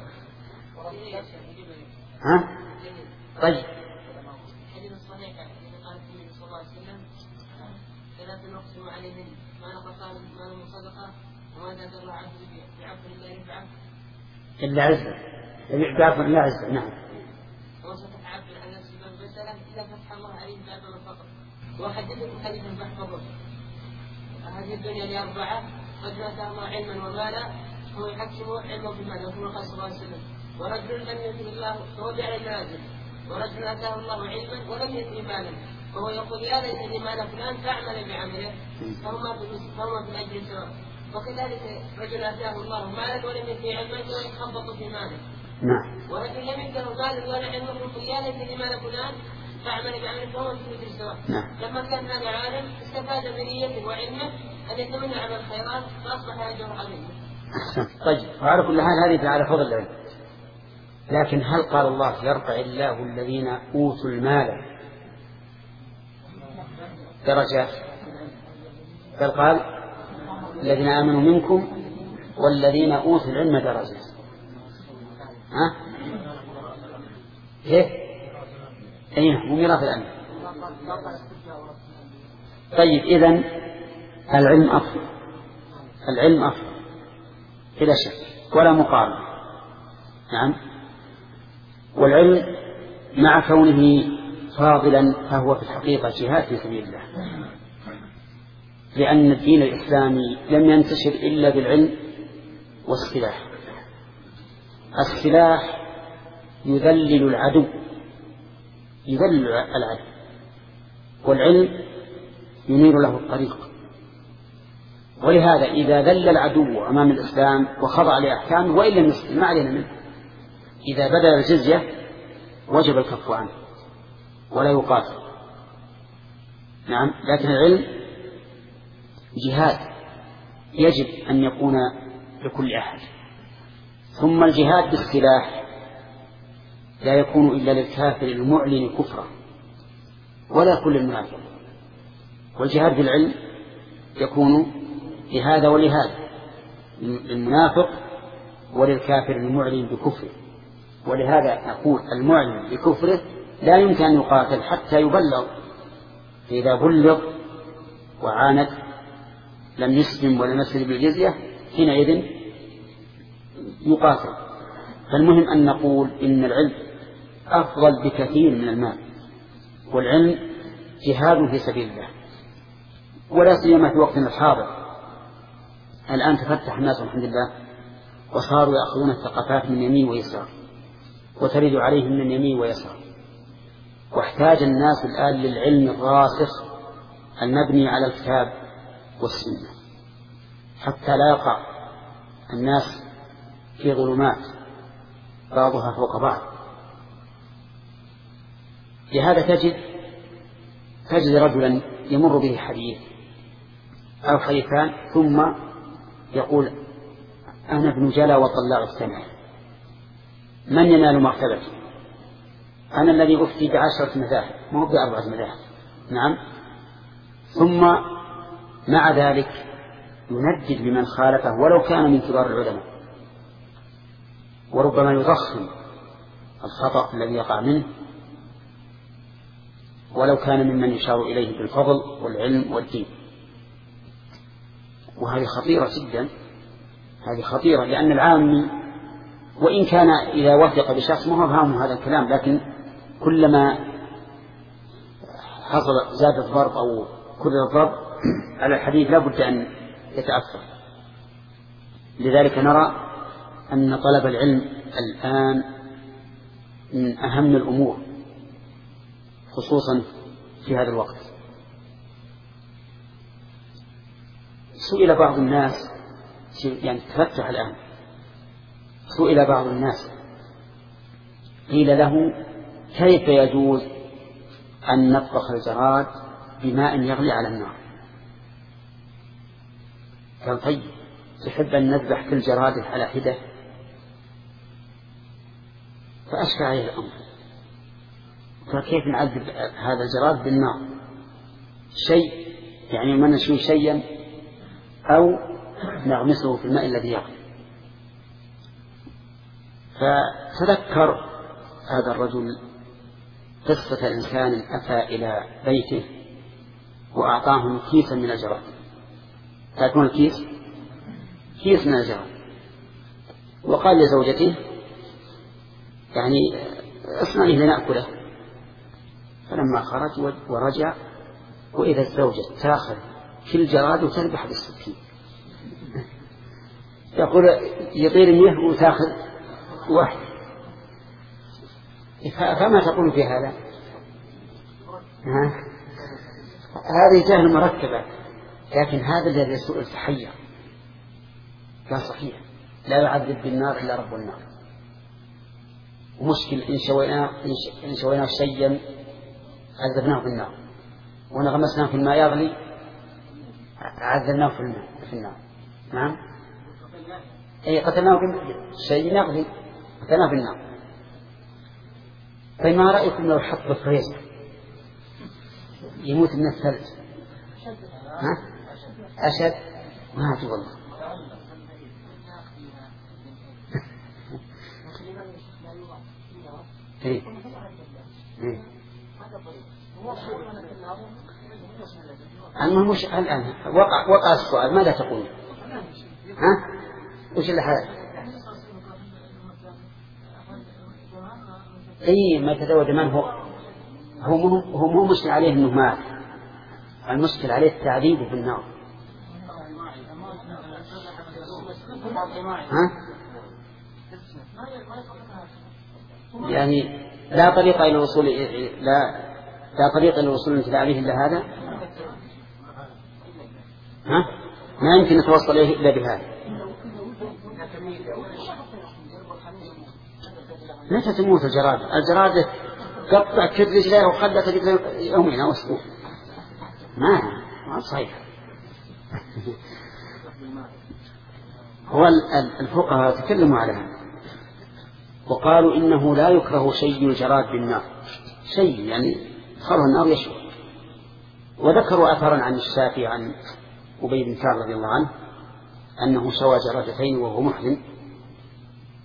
Speaker 1: طيب،
Speaker 3: الحديث الصحيح الذي قال النبي صلى الله عليه وسلم ثلاث نقسم عليهن ما نقص مال من صدقة وما زاد الله عبد بعفو إلا ينفعه
Speaker 1: إلا عزة، بعفو إلا عزة. نعم.
Speaker 3: وصفح عبد عن نفسه مثلا إذا فتح الله عليه باب من فقر. وحدثكم حديثا فاحفظه. هذه الدنيا لأربعة: رجل آتاه الله علما ومالا هو يحكم علمه بماله كما قال صلى الله عليه وسلم، ورجل لم يؤته الله فهو جعل المنازل، ورجل آتاه الله علما ولم يؤته مالا فهو يقول يا ليتني مال فلان فاعمل بعمله فهما في الأجر سواء. وكذلك رجل آتاه الله مالا ولم يؤته علما ويتخبط في ماله.
Speaker 1: نعم.
Speaker 3: ورجل لم يؤته مالا ولا علما فيقول يا ليتني مال فلان فاعمل بعمله فهو في الأجر سواء. لما كان هذا عالم استفاد بنيته وعلمه أن يتمنى عمل الخيرات فأصبح أجره عظيما.
Speaker 1: طيب، وعلى كل حال هذه على فضل العلم. لكن هل قال الله يرفع الله الذين أوتوا المال درجات؟ بل قال الذين آمنوا منكم والذين أوتوا العلم درجات. كيف؟ وميراث العلم. طيب، إذن العلم أفضل بلا شك ولا مقارنة. نعم. والعلم مع كونه فاضلا فهو في الحقيقة جهاد في سبيل الله، لأن الدين الإسلامي لم ينتشر إلا بالعلم والسلاح. السلاح يذلل العدو، والعلم ينير له الطريق. ولهذا إذا ذل العدو أمام الإسلام وخضع لأحكامه وإن لم يسلم ما علينا منه، إذا بدل الجزية وجب الكف عنه ولا يقاتل. نعم. لكن العلم جهاد يجب أن يكون لكل أحد. ثم الجهاد بالسلاح لا يكون إلا للكافر المعلن كفره ولا كل المنافق. والجهاد بالعلم يكون لهذا ولهذا، للمنافق وللكافر المعلن بكفره. ولهذا نقول المعلن بكفره لا يمكن أن يقاتل حتى يبلغ فإذا بلغ وعاند لم يسلم ولم يسلم بالجزية حينئذ يقاتل. فالمهم أن نقول إن العلم أفضل بكثير من المال، والعلم جهاد في سبيل الله، ولا سيما في وقتنا الحاضر. الآن تفتح الناس الحمد لله وصاروا يأخذون الثقافات من يمين ويسار وترد عليهم من يمين ويسار، واحتاج الناس الآن للعلم الراسخ المبني على الكتاب والسنة حتى لا يقع الناس في ظلمات بعضها فوق بعض. لهذا تجد رجلا يمر به حديث أو حديثان ثم يقول أنا ابن جلا وطلاع السمع، من ينال مرتبتي؟ أنا الذي أفتي ب10 مذاهب ما هو ب4 مذاهب. نعم. ثم مع ذلك يندد بمن خالفه ولو كان من كبار العلماء، وربما يضخم الخطأ الذي يقع منه ولو كان ممن يشار إليه بالفضل والعلم والدين. وهذه خطيرة جدا، هذه خطيرة، لأن العامي وإن كان إذا وثق بشخص ما هو فاهم هذا الكلام، لكن كلما حصل زاد الضرب أو كرر الضرب على الحديث لا بد أن يتأثر. لذلك نرى أن طلب العلم الآن من أهم الأمور خصوصا في هذا الوقت. سئل بعض الناس، يعني تفتح الآن، سئل بعض الناس قيل له كيف يجوز أن نطبخ الجراد بماء يغلي على النار؟ قال طيب تحب أن نذبح كل جراد على حدة؟ فأشكى عليه الأمر، فكيف نعذب هذا الجراد بالنار؟ شيء يعني ما نشوي شيئا أو نغمسه في الماء الذي يغلي. فتذكر هذا الرجل قصة إنسان أتى إلى بيته وأعطاهم كيسا من الجراد، تأكلون الكيس؟ كيس من الجراد، وقال لزوجته يعني اصنعي لنأكله. فلما خرج ورجع وإذا الزوجة تأخذ كل جراد وتذبح بالسكين، يقول يطير منه وتأخذ واحد. فما تقول في هذا؟ هذه جهل مركبة، لكن هذا الذي يسوء تحير. لا صحيح، لا يعذب بالنار إلا رب النار. ومشكل إن شويناه شيئا عذبناه بالنار، ونغمسناه في الماء يغلي عذبناه في النار. نعم، أي قتلناه شيء يغلي قتلناه في النار. فما رأيكم لو حط بفريزر يموت من الثلج؟ أشد؟ ما أدري والله. المهم الآن وقع السؤال، ماذا تقول؟ وش اللي حدث؟ ما يتزوج من هو مو مشكل عليه انه مات، المشكل عليه التعذيب في النار. يعني لا طريق الى الوصول لا طريق الى الوصول الى عليه الا هذا. ما يمكن نتوصل اليه الا بهذا. متى تموت الجراد قطع كل رجليه وخلت يومين أو أسبوع، ما صحيح. هو الفقهاء تكلموا على هذا وقالوا إنه لا يكره شيء الجراد بالنار، شيء يعني خره النار يشوي. وذكروا أثرا عن الشافعي عن أبي بن كعب رضي الله عنه أنه شوى جرادتين وهو محرم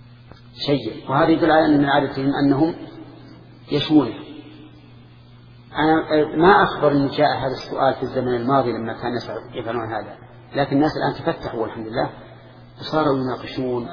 Speaker 1: شيء، وهذا يدل على أن من عادتهم أنهم يشونه. أنا ما أخبر أن جاء هذا السؤال في الزمن الماضي لما كان الناس يفعلون هذا، لكن الناس الآن تفتحوا والحمد لله وصاروا يناقشون.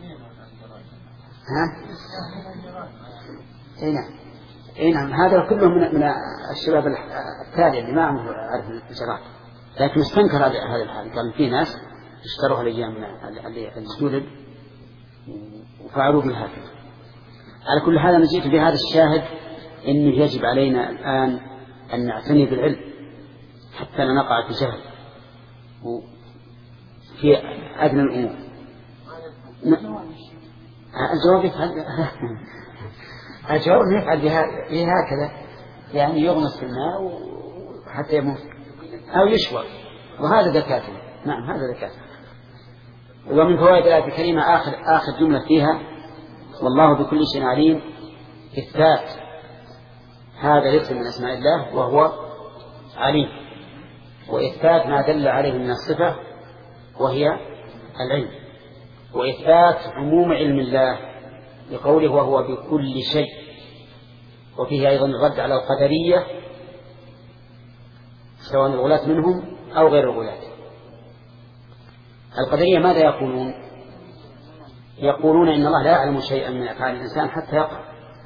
Speaker 1: اي نعم هذا كله من الشباب التالي اللي ما عرف الجرائد، لكن استنكر هذا الحال. قال في ناس اشتروها الأيام الجدد وفعلوا بها. على كل حال أنا جئت بهذا الشاهد إنه يجب علينا الآن أن نعتني بالعلم حتى لا نقع في جهل في أدنى الأمور. الجواب يفعل بهكذا، يعني يغمس في الماء حتى يموت أو يشوى، وهذا ذكاته. نعم هذا ذكاته. ومن فوائد الآية الكريمة آخر جملة فيها والله بكل شيء عليم، إثبات هذا الاسم من أسماء الله وهو عليم، وإثبات ما دل عليه من الصفة وهي العلم، وإثبات عموم علم الله لقوله وهو بكل شيء. وفيه أيضا الرد على القدرية سواء الغلاة منهم أو غير الغلاة. القدرية ماذا يقولون؟ يقولون إن الله لا يعلم شيئا من أفعال الإنسان حتى يقع.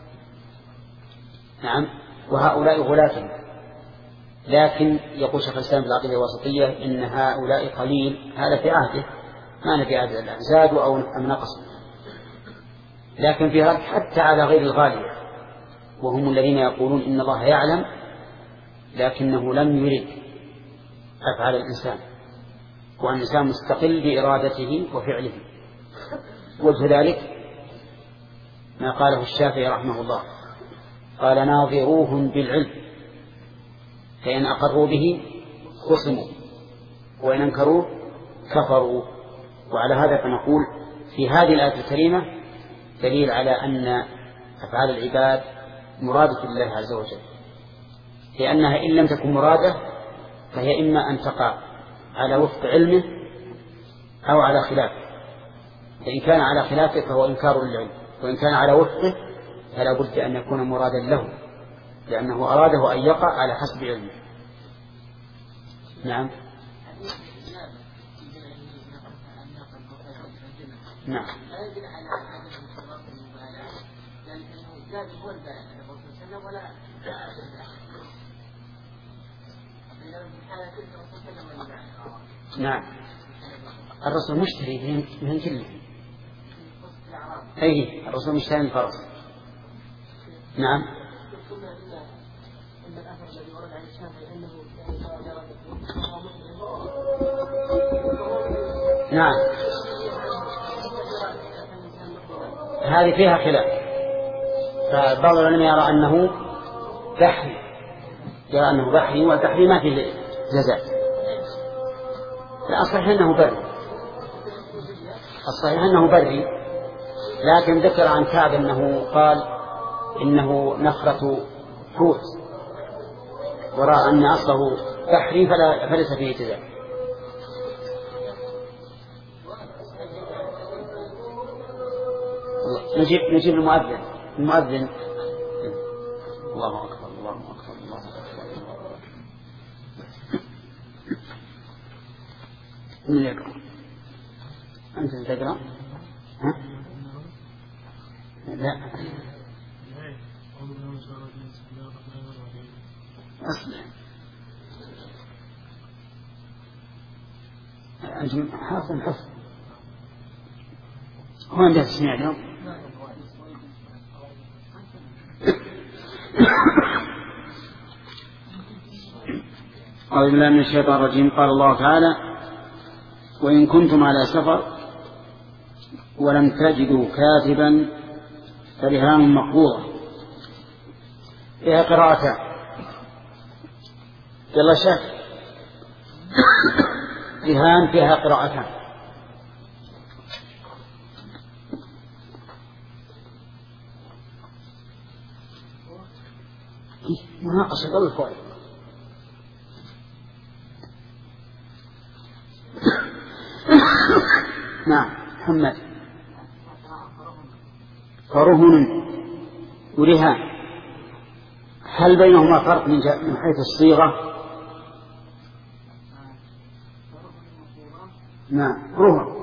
Speaker 1: نعم وهؤلاء غلاة، لكن يقول شيخ الإسلام في العقيدة الوسطية إن هؤلاء قليل، هذا في عهده ما نبي عهد الله زادوا أو نقصوا، لكن في رد حتى على غير الغالية، وهم الذين يقولون إن الله يعلم لكنه لم يرد أفعال الإنسان، وأن الإنسان مستقل بإرادته وفعله. وجه ذلك ما قاله الشافعي رحمه الله، قال ناظروهم بالعلم فإن أقروا به خصموا وإن أنكروه كفروا. وعلى هذا فنقول في هذه الآية الكريمة دليل على أن أفعال العباد مرادة الله عز وجل، لأنها إن لم تكن مرادة فهي إما أن تقع على وفق علمه أو على خلافه، فإن كان على خلافه فهو إنكار للعلم، وإن كان على وفقه فلا بد أن يكون مرادا له لأنه أراده أن يقع على حسب علمه. نعم نعم نعم الرسول مشتري من كله. أي الرسول مشتري من فرس. نعم نعم هذه فيها خلاف، فبعض العلماء يرى أنه بحري، يرى أنه بحري، والبحري ما فيه جزاء. الصحيح أنه بري، الصحيح أنه بري، لكن ذكر عن كعب أنه قال إنه نخرة حوت، ورأى أن أصله بحري فليس فيه جزاء. نجيب المؤذن. الله أكبر الله أكبر الله أكبر. من يقرأ؟ أنت تقرأ؟ ها؟ لا أصلح أنتم حافظ الحفظ هو عندها تسميع اليوم. أعوذ بالله من الشيطان الرجيم. قال الله تعالى وإن كنتم على سفر ولم تجدوا كاتبا فرهان مقبوضة. فيها قراءتان. يلا شاف رهان فيها قراءتان. مناقشة قبل الفوائد. نعم محمد. فرهن ورهان هل بينهما فرق من حيث الصيغة؟ نعم رهن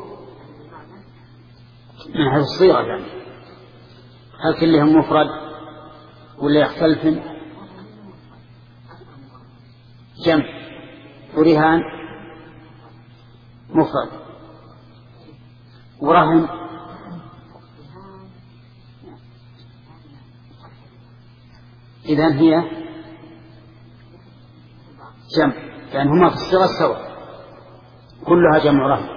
Speaker 1: من حيث الصيغة يعني هل كلهم مفرد ولا يختلفن؟ جمع ورهان مفرد ورهن إذن هي جمع لأن هما في الصيغة سواء كلها جمع رهن.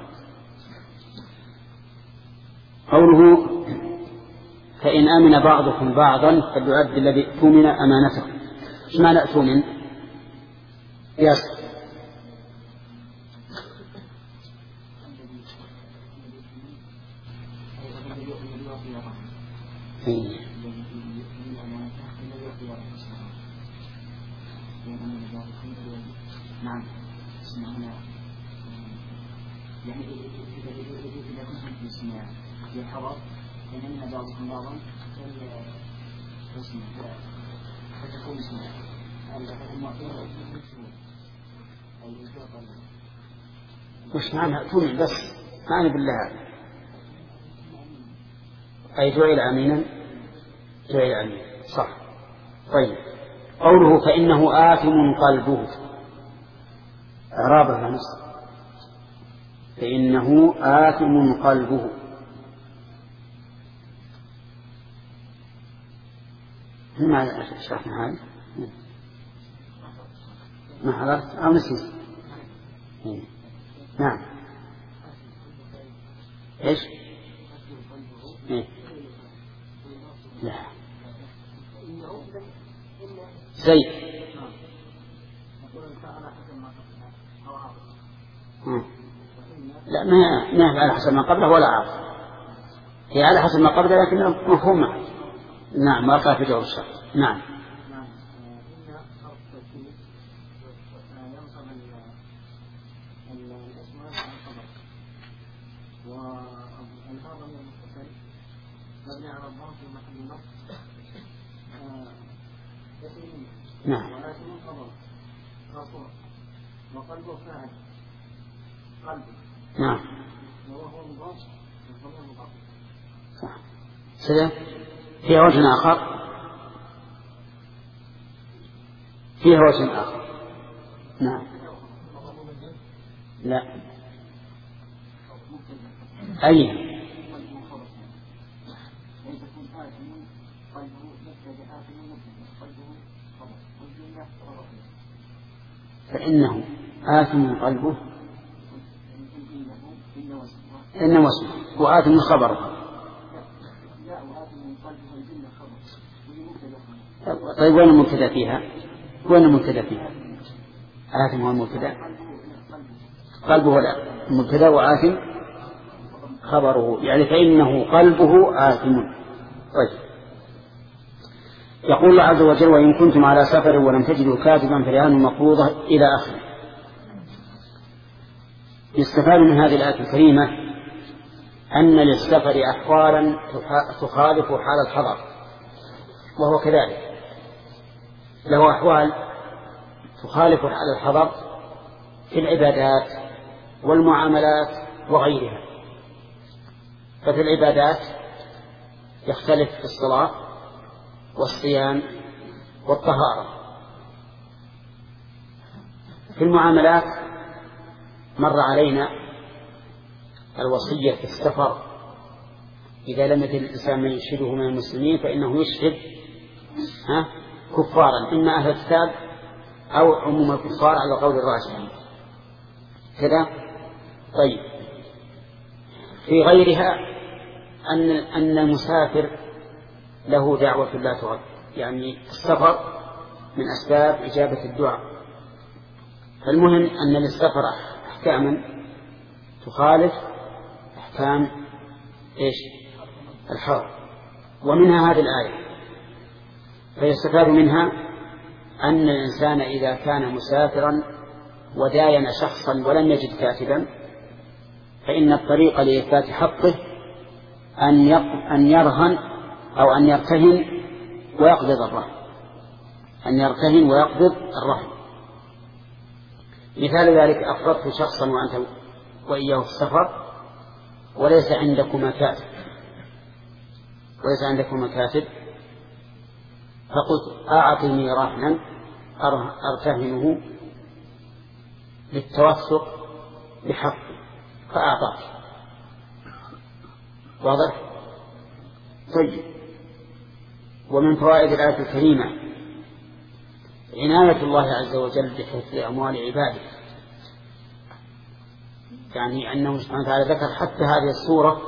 Speaker 1: قوله فإن آمن بعضكم بعضا فليؤدي الذي اؤتمن أمانته. ايش معنى اؤتمن؟ يس
Speaker 4: نعم يعني إذا كنتم في سماع في الحضر فإن بعضكم بعضا فتكون سماع
Speaker 1: وش معنى أؤتمن بس معنى بالله أي جعل أمينا جعل أمينا صح. طيب قوله فإنه آثم قلبه إعرابه نص فإنه آثم قلبه ما شرحنا هذا ما حضرت أو نسيت. نعم إيش لا زي لا ما على حسب ما قبله ولا عارف هي على حسب ما قبله لكن مفهومة. نعم ما قال في جواب الشرط. نعم نعم نعم صح. فيها وجه آخر فيها وجه آخر. نعم لا أي فإنه آثم قلبه إنه اسمه وآثم خبره. طيب وين المبتدأ فيها؟ وين المبتدأ فيها؟ آثم هو المبتدأ قلبه ولا المبتدأ وآثم خبره يعني فإنه قلبه آثم. طيب يقول الله عز وجل وإن كنتم على سفر ولم تجدوا كاتبا فرهان مقبوضة إلى آخره. يستفاد من هذه الآية الكريمة أن للسفر أحوالا تخالف حال الحضر وهو كذلك له أحوال تخالف حال الحضر في العبادات والمعاملات وغيرها. ففي العبادات يختلف في الصلاة والصيام والطهارة. في المعاملات مر علينا الوصية في السفر إذا لم يجد الإنسان من يشهده من المسلمين فإنه يشهد كفارا إما أهل الكتاب أو عموم الكفار على قول الراجح كذا. طيب في غيرها أن المسافر له دعوة لا ترد يعني السفر من أسباب إجابة الدعاء. فالمهم أن للسفر أحكاما تخالف أحكام إيش الحر ومنها هذه الآية. فيستفاد منها أن الإنسان إذا كان مسافرا وداين شخصا ولم يجد كاتبا فإن الطريق لإثبات حقه أن يرهن أو أن يرتهن ويقبض الرهن أن يرتهن ويقبض الرهن. مثال ذلك: أقرضت شخصا وأنت وإياه في السفر وليس عندكما كاتب، فقلت أعطني رهنا أرتهنه للتوثق بحقي، فأعطاك. واضح؟ طيب. ومن فوائد الآية الكريمة عناية الله عز وجل بحفظ أموال عباده، يعني أنه سبحانه وتعالى ذكر حتى هذه السورة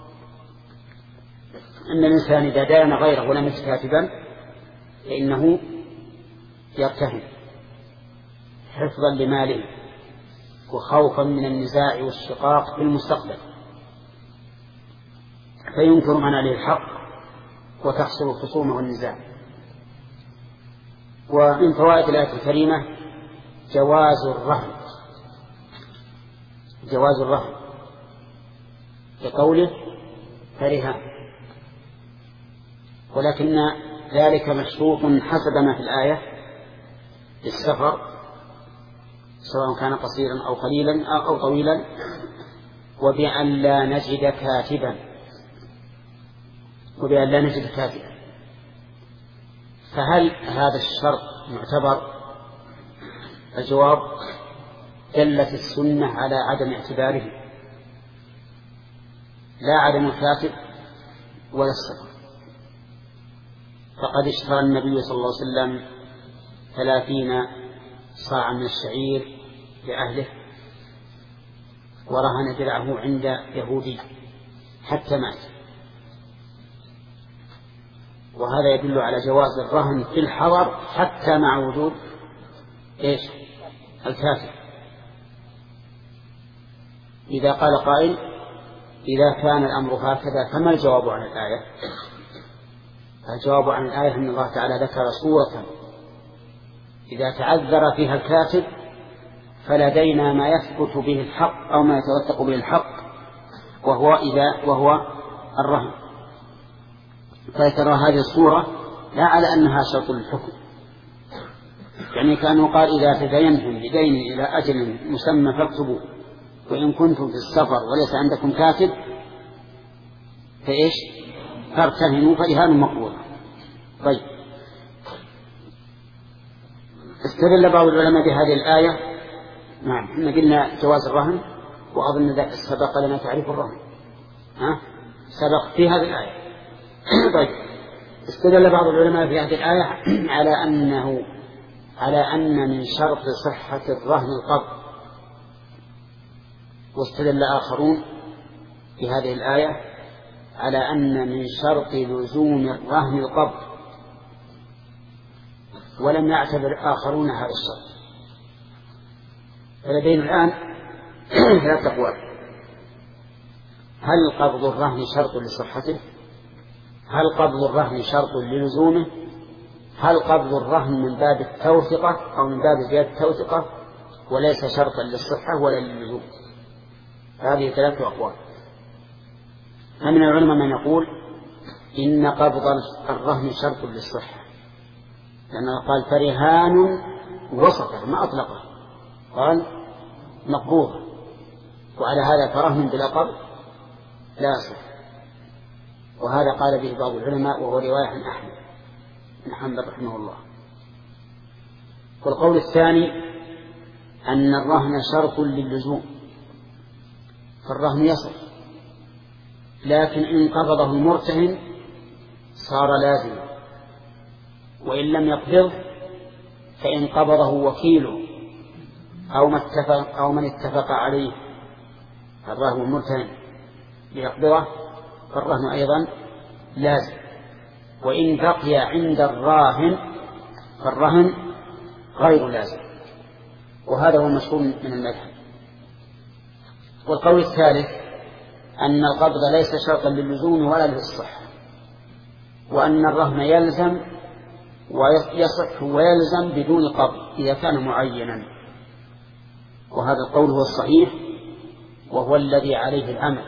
Speaker 1: أن الإنسان إذا دان غيره ولم يكن كاتبا فإنه يرتهن حفظا لماله وخوفا من النزاع والشقاق في المستقبل، فينكر من عليه الحق وتحصل الخصومة والنزاع. ومن فوائد الآية الكريمة جواز الرهن لقوله فرهان، ولكن ذلك مشروط حسب ما في الآية للسفر، سواء كان قصيرا أو قليلا أو طويلا، وبأن لا نجد كاتبا. فهل هذا الشرط معتبر؟ الجواب: دلت السنة على عدم اعتباره، لا عدم الكاتب ولا السفر. فقد اشترى النبي صلى الله عليه وسلم 30 صاعا من الشعير لأهله ورهن درعه عند يهودي حتى مات، وهذا يدل على جواز الرهن في الحضر حتى مع وجود الكاتب. إذا قال قائل: إذا كان الأمر هكذا فما الجواب عن الآية؟ الجواب عن الآية أن الله تعالى ذكر صورة إذا تعذر فيها الكاتب فلدينا ما يثبت به الحق أو ما يتوثق به الحق، وهو الرهن. فترى هذه الصورة لا على أنها شرط للحكم، يعني كأنه قال: إذا تدينتم بدين إلى أجل مسمى فاكتبوا، وإن كنتم في السفر وليس عندكم كاتب فارتهنوا فرهان مقبولة. طيب. استدل بعض العلماء بهذه الآية. نعم، احنا قلنا جواز الرهن، وأظن ذلك سبق لنا تعريف الرهن، سبق في هذه الآية. طيب. استدل بعض العلماء في هذه الآية على أن من شرط صحة الرهن القبض، واستدل آخرون في هذه الآية على أن من شرط لزوم الرهن القبض، ولم يعتبر آخرون هذا الشرط. فلدينا الآن ثلاثة أقوال: هل قبض الرهن شرط لصحته؟ هل قبض الرهن شرط للزومه؟ هل قبض الرهن من باب التوثقة أو من باب زيادة التوثقة وليس شرطا للصحة ولا للزوم؟ هذه ثلاثة أقوال. فمن العلماء من يقول إن قبض الرهن شرط للصحة، لأنه قال فرهان وسطه ما أطلقه، قال مقبوض، وعلى هذا فرهن بلا قبض لا يصح. وهذا قال به بعض العلماء، وهو رواية عن أحمد بن حنبل رحمه الله. والقول الثاني أن الرهن شرط للزوم، فالرهن يصح، لكن إن قبضه المرتهن صار لازما، وإن لم يقبضه فإن قبضه وكيله أو من اتفق عليه الرهن المرتهن ليقبضه فالرهن أيضا لازم، وإن بقي عند الراهن فالرهن غير لازم. وهذا هو المشهور من المذهب. والقول الثالث أن القبض ليس شرطا للزوم ولا للصحة، وأن الرهن يلزم ويصح ويلزم بدون قبض إذا كان معينا. وهذا القول هو الصحيح وهو الذي عليه العمل.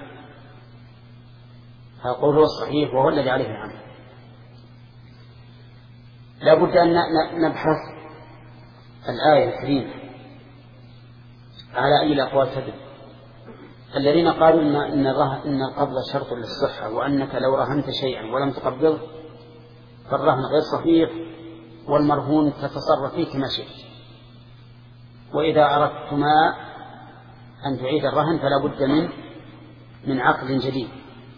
Speaker 1: هذا القول هو الصحيح وهو الذي عليه العمل. لا بد أن نبحث الآية الكريمة على أي الأقوال تدل. الذين قالوا إن القبض شرط للصحة، وأنك لو رهنت شيئا ولم تقبضه فالرهن غير صحيح، والمرهون تتصرف فيه كما شئت، وإذا أردتما أن تعيد الرهن فلا بد من عقد جديد.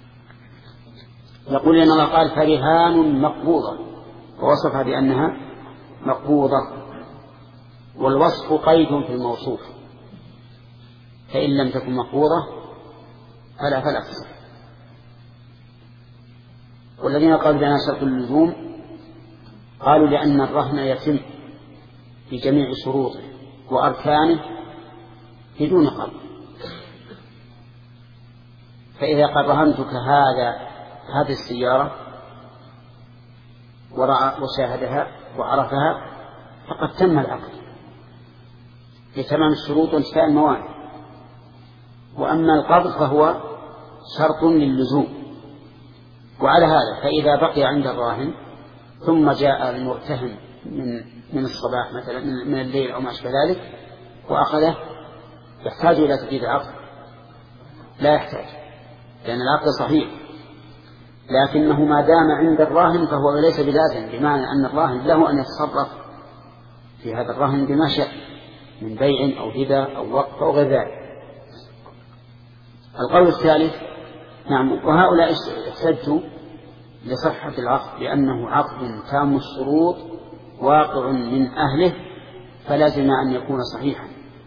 Speaker 1: يقول إن الله قال فرهان مقبوضة، ووصفها بأنها مقبوضة، والوصف قيد في الموصوف، فإن لم تكن مقبوضة فلا تصح. والذين قالوا بأنها شرط اللزوم قالوا لأن الرهن يتم بجميع شروطه وأركانه بدون قبض، فإذا قد رهنتك هذه السيارة وشاهدها وعرفها فقد تم العقد لتمام الشروط وانتفاء الموانع. وأما القبض فهو شرط للزوم. وعلى هذا فإذا بقي عند الراهن ثم جاء المرتهن من الصباح مثلا من الليل أو ما أشبه ذلك وأخذه، يحتاج إلى تجديد العقد؟ لا يحتاج، لأن العقد صحيح، لكنه ما دام عند الراهن فهو ليس بلازم، بمعنى أن الراهن له أن يتصرف في هذا الرهن بما شاء من بيع أو هبة أو وقف أو غير ذلك. القول الثالث نعم، وهؤلاء احتجوا لصحة العقد بأنه عقد تام الشروط واقع من أهله فلازم أن يكون صحيحا،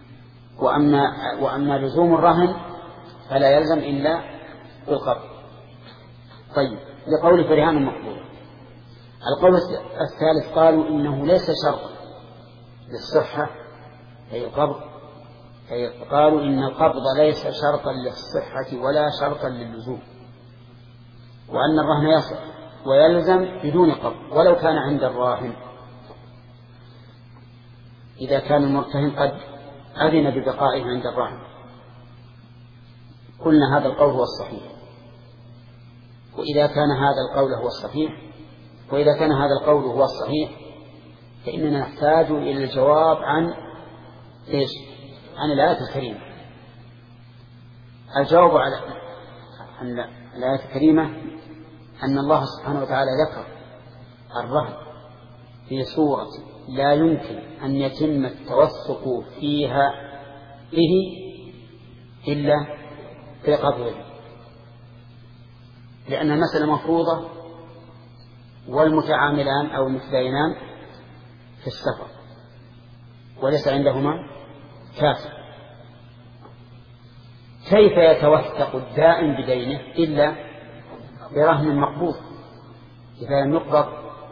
Speaker 1: وأما لزوم الرهن فلا يلزم إلا بالقبض. طيب، لقول فرهان مقبول. القول الثالث قالوا إنه ليس شرطا للصحة أي القبض، قالوا إن القبض ليس شرطا للصحة ولا شرطا للزوم، وأن الرهن يصح ويلزم بدون قبض ولو كان عند الراهن إذا كان المرتهن قد أذن ببقائه عند الراهن. قلنا هذا القول هو الصحيح، وإذا كان هذا القول هو الصحيح فإننا نحتاج إلى الجواب عن الآية الكريمة. الجواب عن الآية الكريمة أن الله سبحانه وتعالى ذكر الرهن في صورة لا يمكن أن يتم التوثق فيها به إلا في قبضه، لأن المسألة مفروضة والمتعاملان أو المتداينان في السفر وليس عندهما كافر، كيف يتوثق الدائن بدينه إلا برهن مقبوض؟ إذا لم يقبض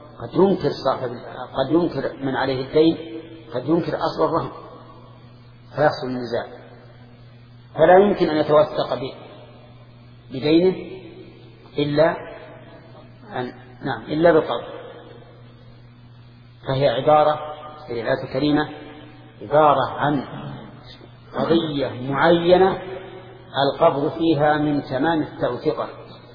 Speaker 1: قد ينكر من عليه الدين، قد ينكر أصل الرهن فيحصل النزاع، فلا يمكن أن يتوثق بدينه إلا بالقبض. فهي عبارة في الآية الكريمة عبارة عن قضية معينة القبض فيها من تمام التوثيقة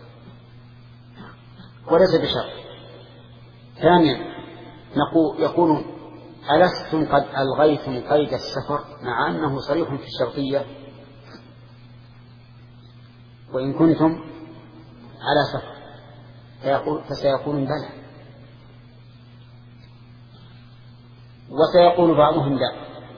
Speaker 1: وليس بشرط. ثانيا يقولون ألستم قد ألغيتم قيد السفر مع أنه صريح في الشرطية وإن كنتم على سفر؟ فسيقولون بلى، وسيقول بعضهم لا،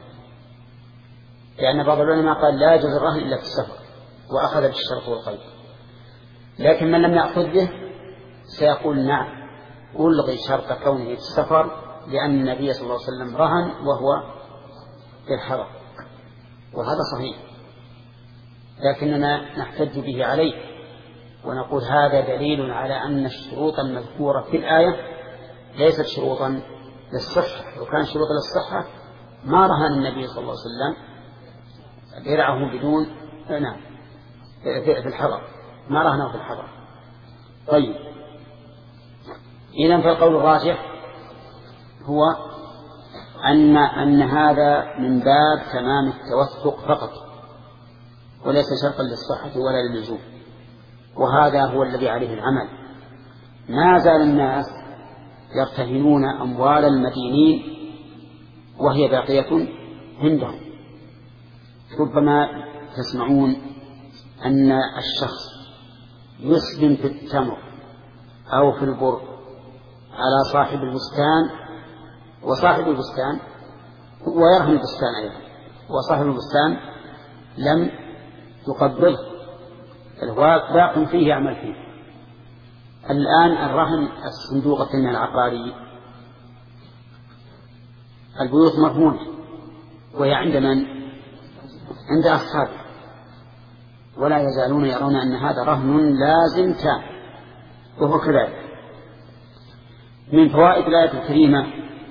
Speaker 1: لأن بعض العلماء قال لا يجوز الرهن إلا في السفر وأخذ بالشرط والقيد، لكن من لم يأخذ به سيقول نعم ألغي شرط كونه في السفر لأن النبي صلى الله عليه وسلم رهن وهو في الحرم، وهذا صحيح، لكننا نحتج به عليه ونقول هذا دليل على أن الشروط المذكورة في الآية ليست شروطا للصحة، لو كان شروطا للصحة ما رهن النبي صلى الله عليه وسلم درعه بدون في الحرم، ما رهنه في الحرم. طيب، إذن فالقول الراجح هو أن هذا من باب تمام التوثق فقط وليس شرطا للصحة ولا للزوم، وهذا هو الذي عليه العمل. ما زال الناس يرتهنون أموال المدينين وهي باقية عندهم. ربما تسمعون أن الشخص يسلم في التمر أو في البر على صاحب البستان، وصاحب البستان ويرهن البستان أيضا، وصاحب البستان لم يقبضه، باق فيه يعمل فيه. الآن الرهن الصندوق التنمية العقاري، البيوت مرهونة وهي عند من؟ عند أصحابه، ولا يزالون يرون أن هذا رهن لازم تام، وهو كذلك. من فوائد الآية الكريمة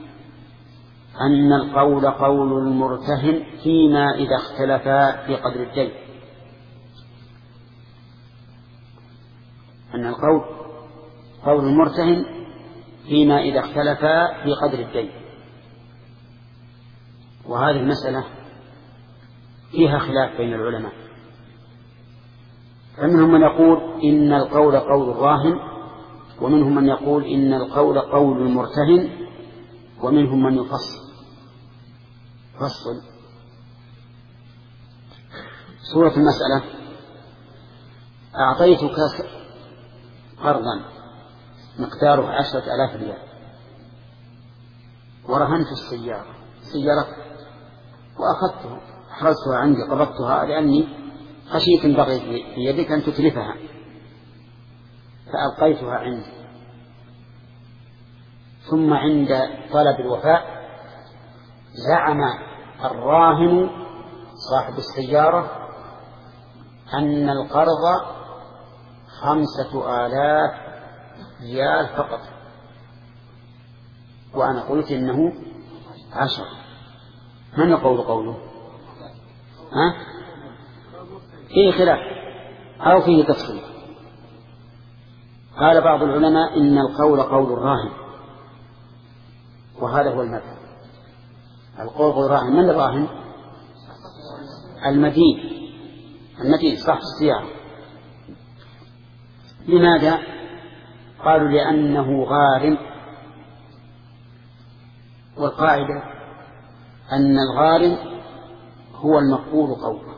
Speaker 1: أن القول قول المرتهن فيما إذا اختلفا في قدر الدين. أن القول قول المرتهن فيما إذا اختلفا في قدر الدين. وهذه المسألة فيها خلاف بين العلماء، فمنهم من يقول إن القول قول الراهن، ومنهم من يقول إن القول قول المرتهن، ومنهم من يفصل. صورة المسألة: أعطيتك قرضا مقداره 10,000 ريال، ورهنت السيارة وأخذتها، أحرزتها عندي، قبضتها لأني خشيت إن بغيت في يدك أن تتلفها، فأبقيتها عندي. ثم عند طلب الوفاء زعم الراهن صاحب السيارة أن القرض 5,000 ريال فقط، وأنا قلت إنه 10. من يقول قوله؟ فيه خلاف أو فيه تفصيل. قال بعض العلماء إن القول قول الراهن، وهذا هو المذهب. القول قول الراهن. من الراهن؟ المدين صاحب السيارة. لماذا؟ قالوا لأنه غارم، والقاعدة أن الغارم هو المقبول قوله،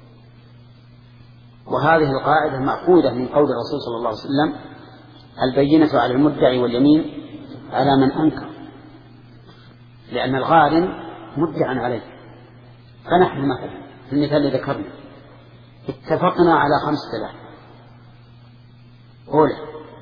Speaker 1: وهذه القاعدة مأخوذة من قول الرسول صلى الله عليه وسلم: البينة على المدعي واليمين على من أنكر. لأن الغارم مدعى عليه. فنحن مثلا في المثال الذي ذكرنا اتفقنا على 5,000 أولى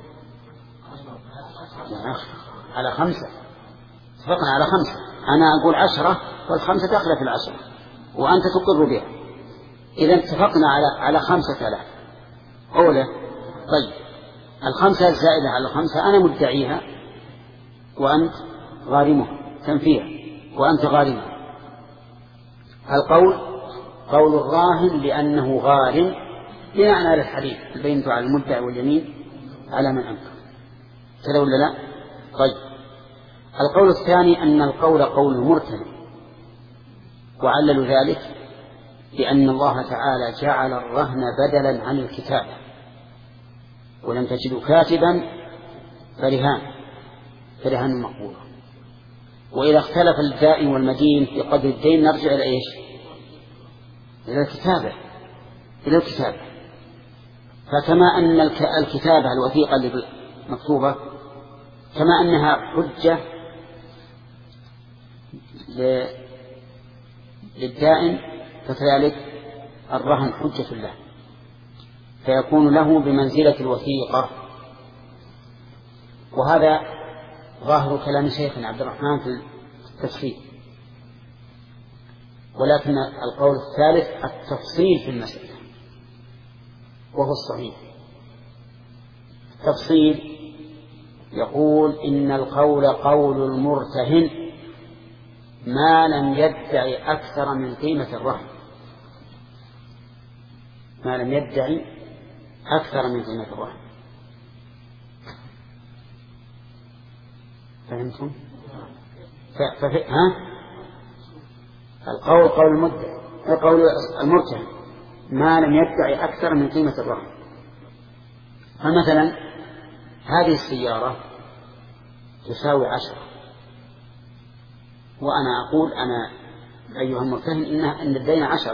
Speaker 1: على 5، اتفقنا على 5، أنا أقول 10 والخمسة داخلة في 10 وأنت تقر بها، إذا اتفقنا على 5,000 أولى. طيب 5 الزائدة على 5 أنا مدعيها وأنت غارمها، تنفيها وأنت غارمها. القول قول الراهن لأنه غارم، بناء على الحديث: البينة على المدعي واليمين على من أنكر. كذا ولا لا؟ طيب القول الثاني أن القول قول المرتهن، وعللوا ذلك لأن الله تعالى جعل الرهن بدلا عن الكتابة، ولم تجدوا كاتبا فرهان مقبول. وإذا اختلف الدائن والمدين في قدر الدين نرجع إلى إيش؟ إلى الكتابة. فكما أن الكتابة الوثيقة المكتوبة كما أنها حجة للدائن، فكذلك الرهن حجة له، فيكون له بمنزلة الوثيقة. وهذا ظاهر كلام شيخنا عبد الرحمن في التفصيل، ولكن القول الثالث التفصيل في المسألة، وهو الصحيح. التفصيل يقول إن القول قول المرتهن ما لم يدعي أكثر من قيمة الرهن، ما لم يدعي أكثر من قيمة الرهن. فهمتم؟ القول قول المدعي، قول المرتهن ما لم يدعي أكثر من قيمة الرهن. فمثلا هذه السيارة تساوي 10، وأنا أقول أنا أيها المرتهن إن الدين 10،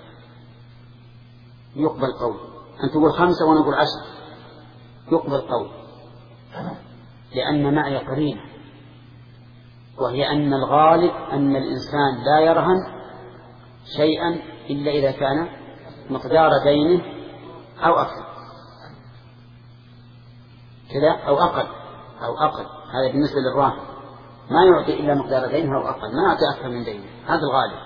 Speaker 1: يقبل قول. أن تقول 5 وأنا أقول 10 يقبل قول، لأن معي قرينة، وهي أن الغالب أن الإنسان لا يرهن شيئا إلا إذا كان مقدار دينه أو أكثر كذا أو أقل. هذا بالنسبة للراهن، ما يعطي إلا مقدار دينه أو أقل، ما يعطي أكثر من دينه، هذا الغالب.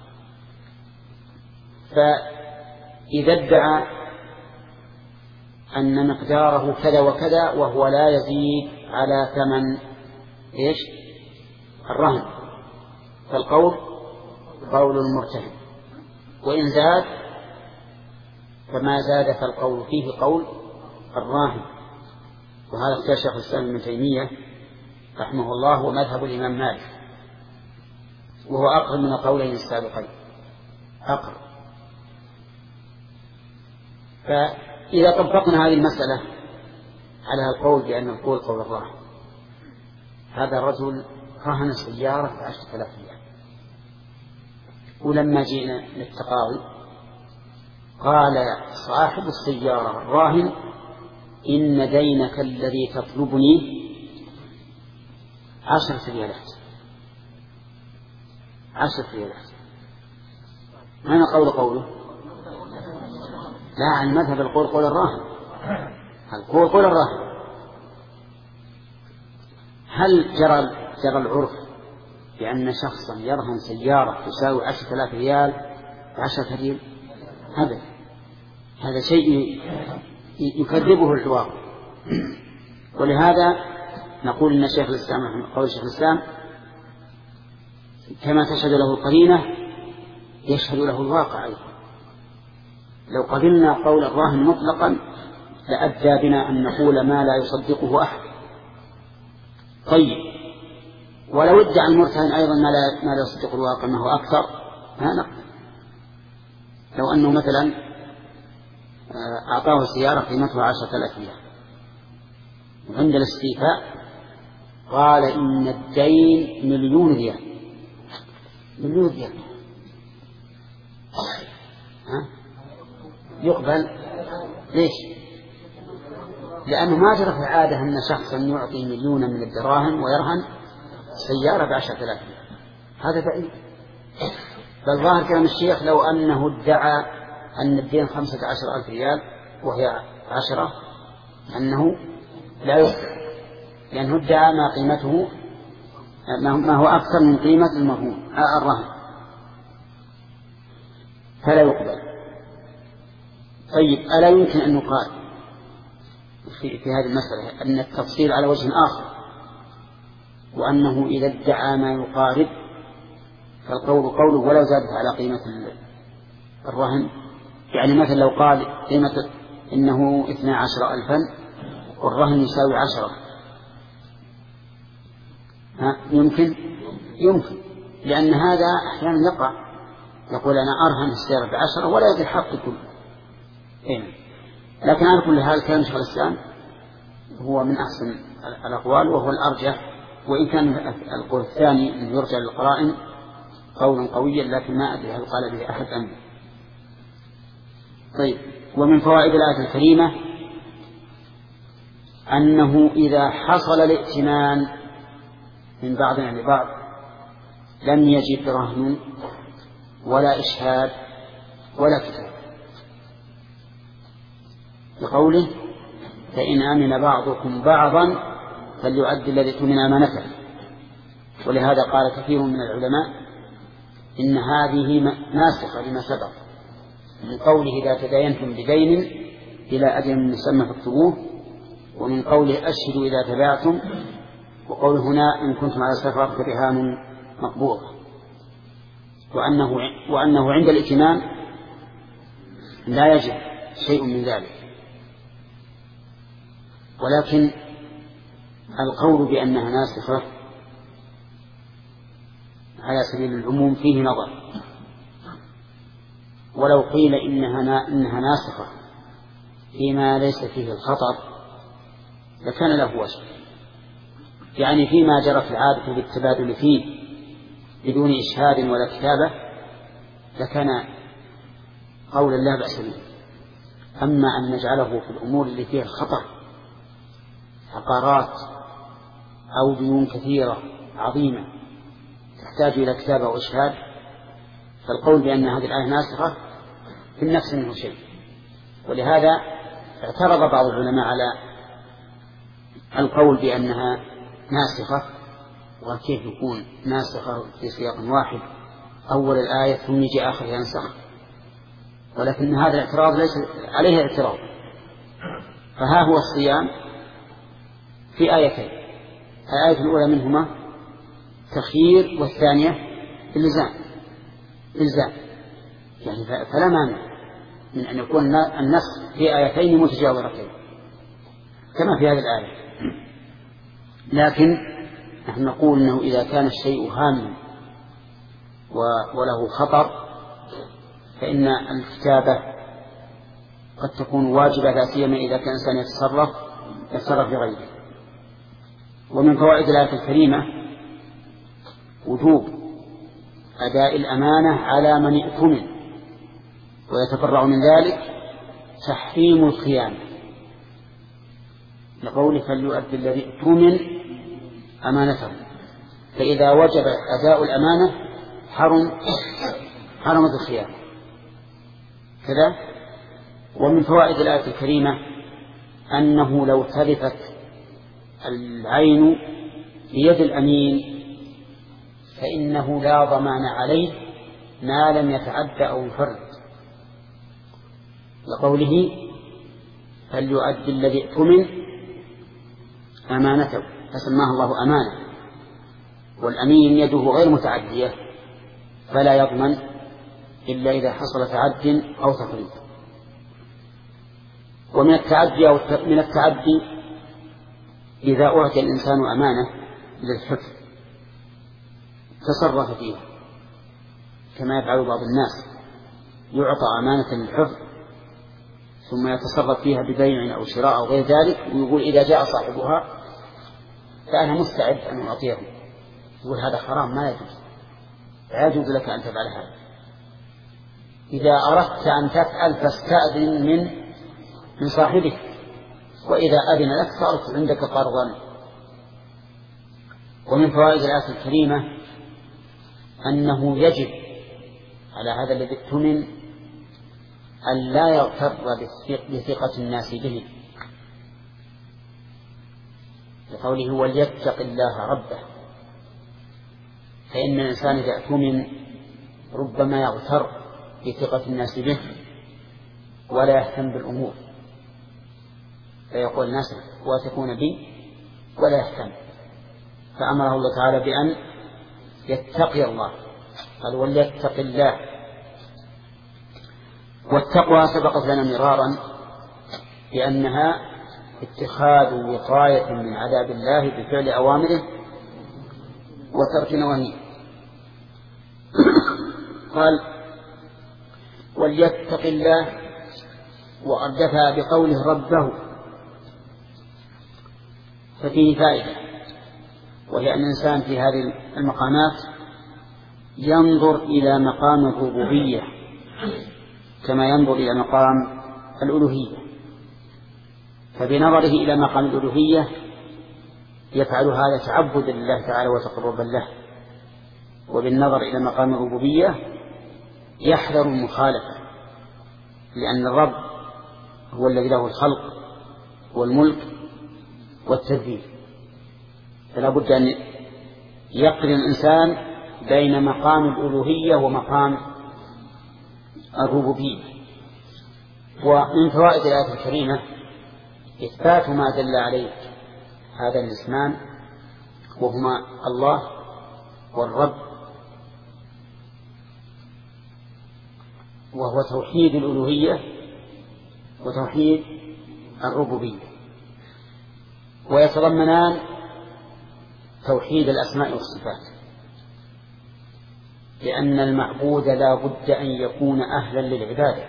Speaker 1: فإذا ادعى أن مقداره كذا وكذا وهو لا يزيد على ثمن الرهن، فالقول قول المرتهن، وإن زاد فما زاد فالقول فيه قول الراهن. وهذا اختيار شيخ الإسلام ابن تيمية رحمه الله ومذهب الإمام مالك، وهو أقرب من القولين السابقين، أقرب. فإذا طبقنا هذه المسألة على القول بأن القول قول الراهن، هذا الرجل رهن سيارة ب10,000 ريال، ولما جئنا للتقاضي قال صاحب السيارة الراهن إن دينك الذي تطلبني 10 ريالات. 10 ريالات، ما قوله؟ لا، عن مذهب القول قول الراهن، القول قول الراهن. هل جرى العرف بأن شخصا يرهن سيارة تساوي 10,000 ريال ب10 ريال؟ هذا شيء يكذبه الواقع. ولهذا نقول إن شيخ الإسلام قول شيخ الإسلام كما تشهد له القرينة يشهد له الواقع أيضا. لو قبلنا قول الراهن مطلقا لأدى بنا أن نقول ما لا يصدقه أحد. طيب، ولو ادعى المرتهن أيضا ما لا يصدق الواقع ما هو أكثر، نقبل. لو أنه مثلا أعطاه سيارة قيمتها 10,000 ريال، وعند الاستيفاء قال إن الدين 1,000,000 ريال. 1,000,000 ريال يقبل. ليش؟ لأنه ما جرى في العادة أن شخصا يعطي 1,000,000 من الدراهم ويرهن سيارة ب10,000 ريال، هذا بعيد. بل ظاهر كلام الشيخ لو أنه ادعى أن الدين 15,000 ريال وهي 10 أنه لا يقبل، لأنه ادعى ما قيمته ما هو أكثر من قيمة المرهون الرهن، فلا يقبل. طيب، ألا يمكن أن يقال في هذه المسألة أن التفصيل على وجه آخر، وأنه إذا ادعى ما يقارب فالقول قوله ولو زادت على قيمة الرهن؟ يعني مثلا لو قال قيمة إنه 12,000 والرهن يساوي 10، يمكن، لأن هذا أحيانا يقع، يقول أنا أرهن السيارة ب10 ولا يدري حق كله. لكن على كل حال كلام شيخ الإسلام هو من أحسن الأقوال وهو الأرجح، وإن كان القول الثاني أن يرجع للقرائن قولا قويا، لكن ما أدري هل قال به أحد أم. طيب، ومن فوائد الآية الكريمة أنه إذا حصل الائتمان من بعضنا لبعض لم يجب رهن ولا إشهاد ولا كتاب، بقوله فإن آمن بعضكم بعضا فليؤد الذي اؤتمن أمانته. ولهذا قال كثير من العلماء إن هذه ناسخة لما سبق من قوله إذا تداينتم بدين إلى أجل مسمى فاكتبوه، ومن قوله أشهدوا إذا تبعتم، وقوله هنا إن كنتم على سفر فرهان مقبوضة، وأنه عند الائتمان لا يجب شيء من ذلك. ولكن القول بأنها ناسخة على سبيل العموم فيه نظر، ولو قيل إنها ناسخة فيما ليس فيه الخطر لكان له وجه. يعني فيما جرت العادة بالتبادل فيه بدون إشهاد ولا كتابة لكان قولا لا بأس به. أما أن نجعله في الأمور اللي فيها خطر، عقارات أو ديون كثيرة عظيمة تحتاج إلى كتابة وإشهاد، فالقول بأن هذه الآية ناسخة في النفس منه شيء. ولهذا اعترض بعض العلماء على القول بأنها ناسخة، وكيف يكون ناسخة في سياق واحد أول الآية ثم يجي آخر ينسخ، ولكن هذا الاعتراض ليس عليه اعتراض. فها هو الصيام في آيتين، الآية الأولى منهما تخيير والثانية إلزام، يعني فلا مانع من أن يكون النسخ في آيتين متجاورتين كما في هذه الآية. لكن نحن نقول أنه إذا كان الشيء هاما وله خطر فإن الكتابة قد تكون واجبة، لا سيما إذا كان الإنسان يتصرف بغيره. ومن فوائد الآية الكريمة وجوب أداء الأمانة على من ائتمن، ويتفرع من ذلك تحريم الخيانة، لقوله فليؤدي الذي ائتمن أمانته، فإذا وجب أداء الأمانة حرمت الخيانة كذا. ومن فوائد الآية الكريمة أنه لو تلفت العين بيد الأمين فإنه لا ضمان عليه ما لم يتعدى أو يفرط، لقوله فليؤدي الذي ائتمن أمانته، فسماه الله أمانة، والأمين يده غير متعدية فلا يضمن إلا إذا حصل تعد أو تفريط. ومن التعدي إذا أعطي الإنسان أمانة للحفظ تصرف فيها كما يفعل بعض الناس، يعطى أمانة للحفظ ثم يتصرف فيها ببيع أو شراء أو غير ذلك، ويقول إذا جاء صاحبها فأنا مستعد أن أعطيه. يقول هذا حرام، ما يجوز، لا يجوز لك أن تفعل هذا. إذا أردت أن تفعل فاستأذن من صاحبك، وإذا أذن لك صارت عندك قرضا. ومن فوائد الآية الكريمة أنه يجب على هذا الذي ائتمن أن لا يغتر بثقة الناس به، لقوله وليتق الله ربه، فإن الإنسان إذا ائتمن ربما يغتر بثقة الناس به ولا يهتم بالأمور، فيقول الناس واثقون بي ولا يهتم. فأمره الله تعالى بأن يتقي الله، قال وليتق الله. والتقوى سبقت لنا مرارا بأنها اتخاذ وقاية من عذاب الله بفعل أوامره وترك نواهيه. قال وليتق الله وأردفها بقوله ربه، ففيه فائدة، وهي أن الإنسان في هذه المقامات ينظر إلى مقام الربوبية كما ينظر إلى مقام الألوهية، فبنظره إلى مقام الألوهية يفعل هذا تعبدا لله تعالى وتقربا له، وبالنظر إلى مقام الربوبية يحذر المخالفة، لأن الرب هو الذي له الخلق والملك والتدبير، فلا بد أن يقرن الإنسان بين مقام الألوهية ومقام الربوبية. ومن فوائد الآية الكريمة إثبات ما دل عليه هذا الاسمان، وهما الله والرب، وهو توحيد الألوهية وتوحيد الربوبية، ويتضمنان توحيد الأسماء والصفات، لأن المعبود لا بد أن يكون أهلا للعبادة،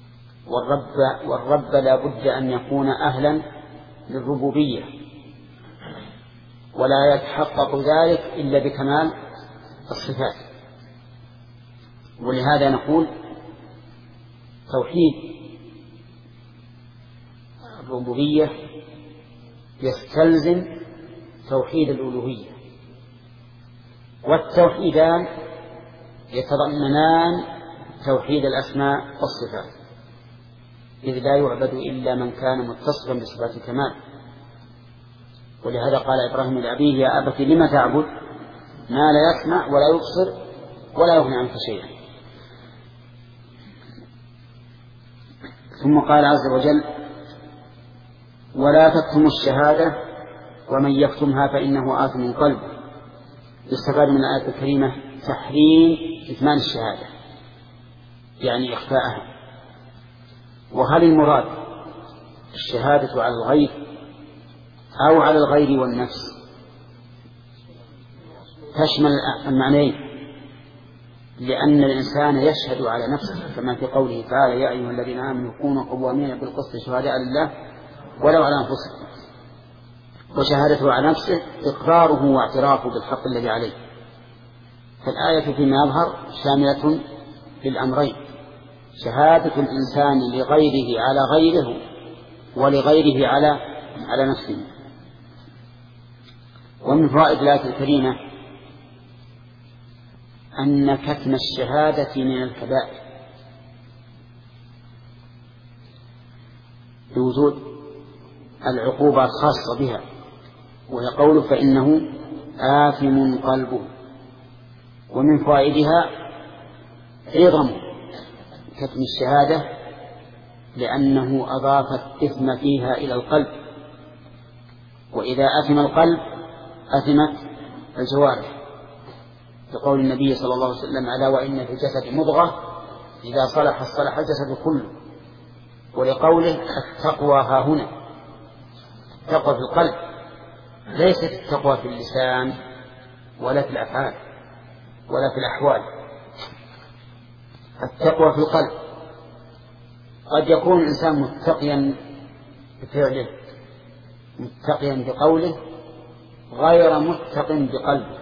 Speaker 1: والرب لا بد أن يكون أهلا للربوبية، ولا يتحقق ذلك إلا بكمال الصفات. ولهذا نقول توحيد الربوبية يستلزم توحيد الألوهية، والتوحيدان يتضمنان توحيد الأسماء والصفات، إذ لا يعبد إلا من كان متصفا بصفات الكمال. ولهذا قال إبراهيم لأبيه يا أبت لم تعبد ما لا يسمع ولا يبصر ولا يغني عنك شيئا. ثم قال عز وجل ولا تكتموا الشهادة ومن يكتمها فإنه آثم قلبه. يستفاد من الآية الكريمة تحريم كتمان الشهادة، يعني إخفاءها. وهل المراد الشهادة على الغير أو على الغير والنفس؟ تشمل المعنيين، لأن الإنسان يشهد على نفسه كما في قوله تعالى يا أيها الذين آمنوا كونوا قوامين بالقسط شهداء لله ولو على أنفسكم. وشهادته على نفسه إقراره واعترافه بالحق الذي عليه. فالآية فيما يظهر شاملة للأمرين، شهادة الإنسان لغيره على غيره ولغيره على نفسه. ومن فوائد الآية الكريمة أن كتم الشهادة من الكبائر بوجود العقوبة الخاصة بها، وهي قوله فإنه آثم قلبه. ومن فوائدها عظم كتم الشهادة لأنه أضاف الإثم فيها إلى القلب، وإذا أثم القلب أثمت الجوارح، لقول النبي صلى الله عليه وسلم ألا وإن في الجسد مضغة إذا صلح صلح الجسد كله. ولقوله التقوى ها هنا، التقوى في القلب، ليست التقوى في اللسان ولا في الأفعال ولا في الأحوال. التقوى في القلب. قد يكون الإنسان متقيا بفعله متقيا بقوله غير متق بقلبه،